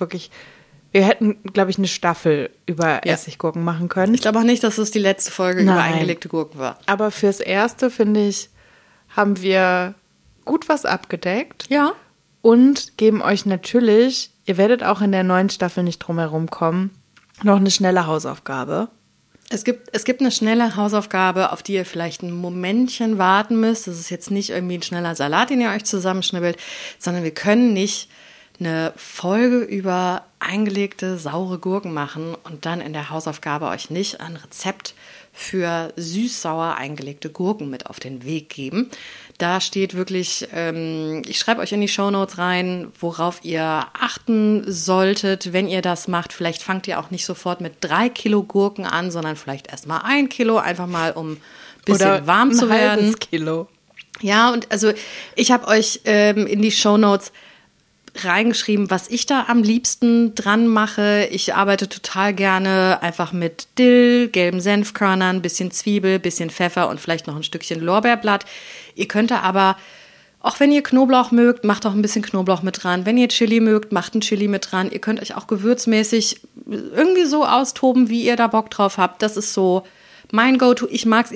Speaker 2: glaube ich, eine Staffel über Essiggurken machen können.
Speaker 1: Ich glaube auch nicht, dass es die letzte Folge über eingelegte Gurken war.
Speaker 2: Aber fürs Erste, finde ich, haben wir gut was abgedeckt.
Speaker 1: Ja.
Speaker 2: Und geben euch natürlich, ihr werdet auch in der neuen Staffel nicht drum herum kommen, noch eine schnelle Hausaufgabe.
Speaker 1: Es gibt eine schnelle Hausaufgabe, auf die ihr vielleicht ein Momentchen warten müsst. Das ist jetzt nicht irgendwie ein schneller Salat, den ihr euch zusammenschnibbelt, sondern wir können nicht eine Folge über eingelegte saure Gurken machen und dann in der Hausaufgabe euch nicht ein Rezept für süß-sauer eingelegte Gurken mit auf den Weg geben. Da steht wirklich, ich schreibe euch in die Shownotes rein, worauf ihr achten solltet, wenn ihr das macht. Vielleicht fangt ihr auch nicht sofort mit 3 Kilo Gurken an, sondern vielleicht erst mal 1 Kilo, einfach mal um ein bisschen warm zu werden.
Speaker 2: Halbes Kilo.
Speaker 1: Ja, und also ich habe euch in die Shownotes reingeschrieben, was ich da am liebsten dran mache. Ich arbeite total gerne einfach mit Dill, gelben Senfkörnern, bisschen Zwiebel, bisschen Pfeffer und vielleicht noch ein Stückchen Lorbeerblatt. Ihr könnt da aber, auch wenn ihr Knoblauch mögt, macht auch ein bisschen Knoblauch mit dran. Wenn ihr Chili mögt, macht ein Chili mit dran. Ihr könnt euch auch gewürzmäßig irgendwie so austoben, wie ihr da Bock drauf habt. Das ist so mein Go-To. Ich mag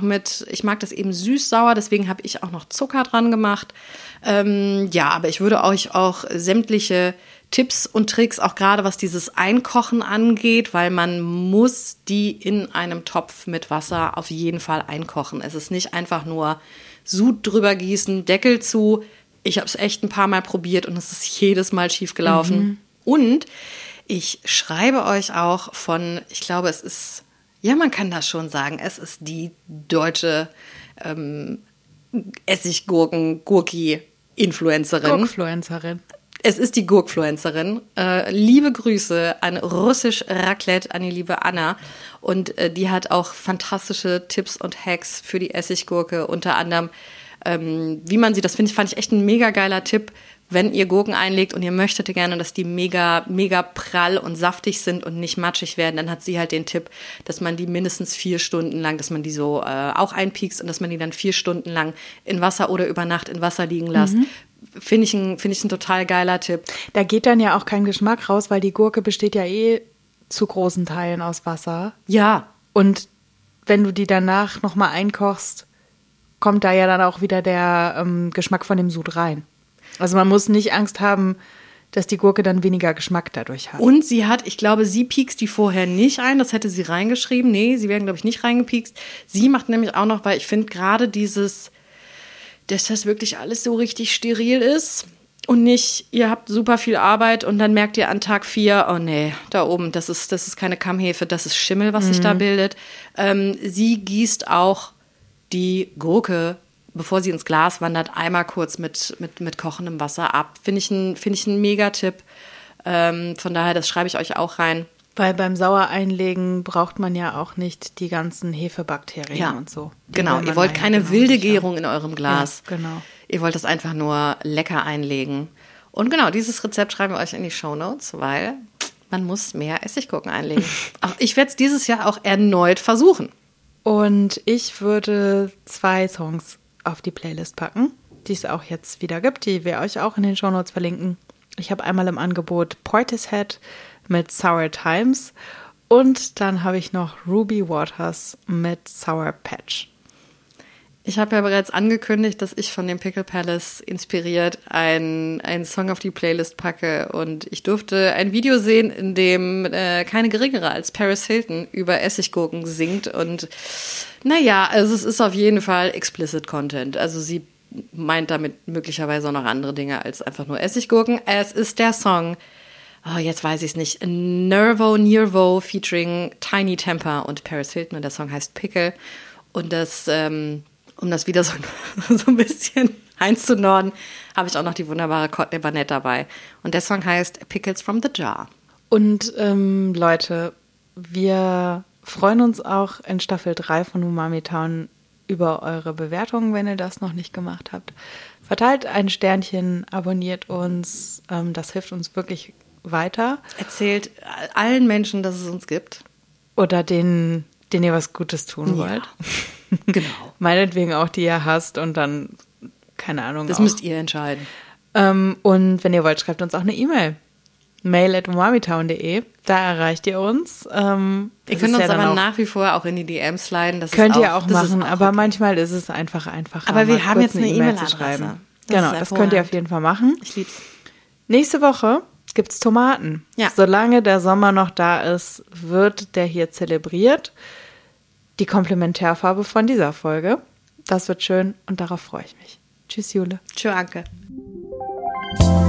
Speaker 1: das eben süß-sauer, deswegen habe ich auch noch Zucker dran gemacht. Aber ich würde euch auch sämtliche Tipps und Tricks, auch gerade was dieses Einkochen angeht, weil man muss die in einem Topf mit Wasser auf jeden Fall einkochen. Es ist nicht einfach nur Sud drüber gießen, Deckel zu. Ich habe es echt ein paar Mal probiert und es ist jedes Mal schief gelaufen. Und ich schreibe euch auch von, ich glaube, es ist, ja, man kann das schon sagen, es ist die deutsche Essiggurken-Gurki-Influencerin.
Speaker 2: Gurkfluencerin.
Speaker 1: Es ist die Gurkfluencerin. Liebe Grüße an Russisch Raclette, an die liebe Anna. Und die hat auch fantastische Tipps und Hacks für die Essiggurke. Unter anderem, wie man sie, fand ich echt ein mega geiler Tipp, wenn ihr Gurken einlegt und ihr möchtet gerne, dass die mega, mega prall und saftig sind und nicht matschig werden, dann hat sie halt den Tipp, dass man die mindestens 4 Stunden lang, dass man die so auch einpiekst und dass man die dann 4 Stunden lang in Wasser oder über Nacht in Wasser liegen lässt. Finde ich ein total geiler Tipp.
Speaker 2: Da geht dann ja auch kein Geschmack raus, weil die Gurke besteht ja zu großen Teilen aus Wasser.
Speaker 1: Ja.
Speaker 2: Und wenn du die danach nochmal einkochst, kommt da ja dann auch wieder der Geschmack von dem Sud rein. Also man muss nicht Angst haben, dass die Gurke dann weniger Geschmack dadurch hat.
Speaker 1: Und ich glaube, sie piekst die vorher nicht ein. Das hätte sie reingeschrieben. Nee, sie werden, glaube ich, nicht reingepiekst. Sie macht nämlich auch noch, weil ich finde gerade dass das wirklich alles so richtig steril ist und nicht, ihr habt super viel Arbeit und dann merkt ihr an Tag 4, oh nee, da oben, das ist keine Kammhefe, das ist Schimmel, was sich da bildet. Sie gießt auch die Gurke, bevor sie ins Glas wandert, einmal kurz mit kochendem Wasser ab. Finde ich ein Megatipp. Von daher, das schreibe ich euch auch rein.
Speaker 2: Weil beim Sauereinlegen braucht man ja auch nicht die ganzen Hefebakterien und so.
Speaker 1: Genau, ihr wollt keine wilde Gärung in eurem Glas.
Speaker 2: Ja, genau.
Speaker 1: Ihr wollt das einfach nur lecker einlegen. Und genau, dieses Rezept schreiben wir euch in die Shownotes, weil man muss mehr Essiggurken einlegen. Auch ich werde es dieses Jahr auch erneut versuchen.
Speaker 2: Und ich würde 2 Songs auf die Playlist packen, die es auch jetzt wieder gibt, die wir euch auch in den Shownotes verlinken. Ich habe einmal im Angebot Portishead mit Sour Times und dann habe ich noch Ruby Waters mit Sour Patch.
Speaker 1: Ich habe ja bereits angekündigt, dass ich von dem Pickle Palace inspiriert einen Song auf die Playlist packe und ich durfte ein Video sehen, in dem keine geringere als Paris Hilton über Essiggurken singt und naja, also es ist auf jeden Fall explicit Content. Also sie meint damit möglicherweise auch noch andere Dinge als einfach nur Essiggurken. Es ist der Song, jetzt weiß ich es nicht, Nervo featuring Tiny Temper und Paris Hilton und der Song heißt Pickle und das um das wieder so ein bisschen einzunorden, habe ich auch noch die wunderbare Courtney Barnett dabei. Und der Song heißt Pickles from the Jar.
Speaker 2: Und Leute, wir freuen uns auch in Staffel 3 von Umami Town über eure Bewertungen, wenn ihr das noch nicht gemacht habt. Verteilt ein Sternchen, abonniert uns, das hilft uns wirklich weiter.
Speaker 1: Erzählt allen Menschen, dass es uns gibt.
Speaker 2: Oder denen ihr was Gutes tun wollt.
Speaker 1: Genau.
Speaker 2: Meinetwegen auch, die ihr hasst und dann, keine Ahnung.
Speaker 1: Das müsst ihr entscheiden.
Speaker 2: Und wenn ihr wollt, schreibt uns auch eine E-Mail. mail@umamitown.de. Da erreicht ihr uns.
Speaker 1: Ihr könnt uns aber nach wie vor auch in die DMs sliden. Das
Speaker 2: könnt ihr auch machen, aber manchmal ist es einfacher.
Speaker 1: Aber wir haben jetzt eine E-Mail-Adresse.
Speaker 2: Genau, das könnt ihr auf jeden Fall machen.
Speaker 1: Ich lieb's.
Speaker 2: Nächste Woche gibt's Tomaten.
Speaker 1: Ja.
Speaker 2: Solange der Sommer noch da ist, wird der hier zelebriert. Die Komplementärfarbe von dieser Folge. Das wird schön und darauf freue ich mich. Tschüss, Jule.
Speaker 1: Tschö, Anke.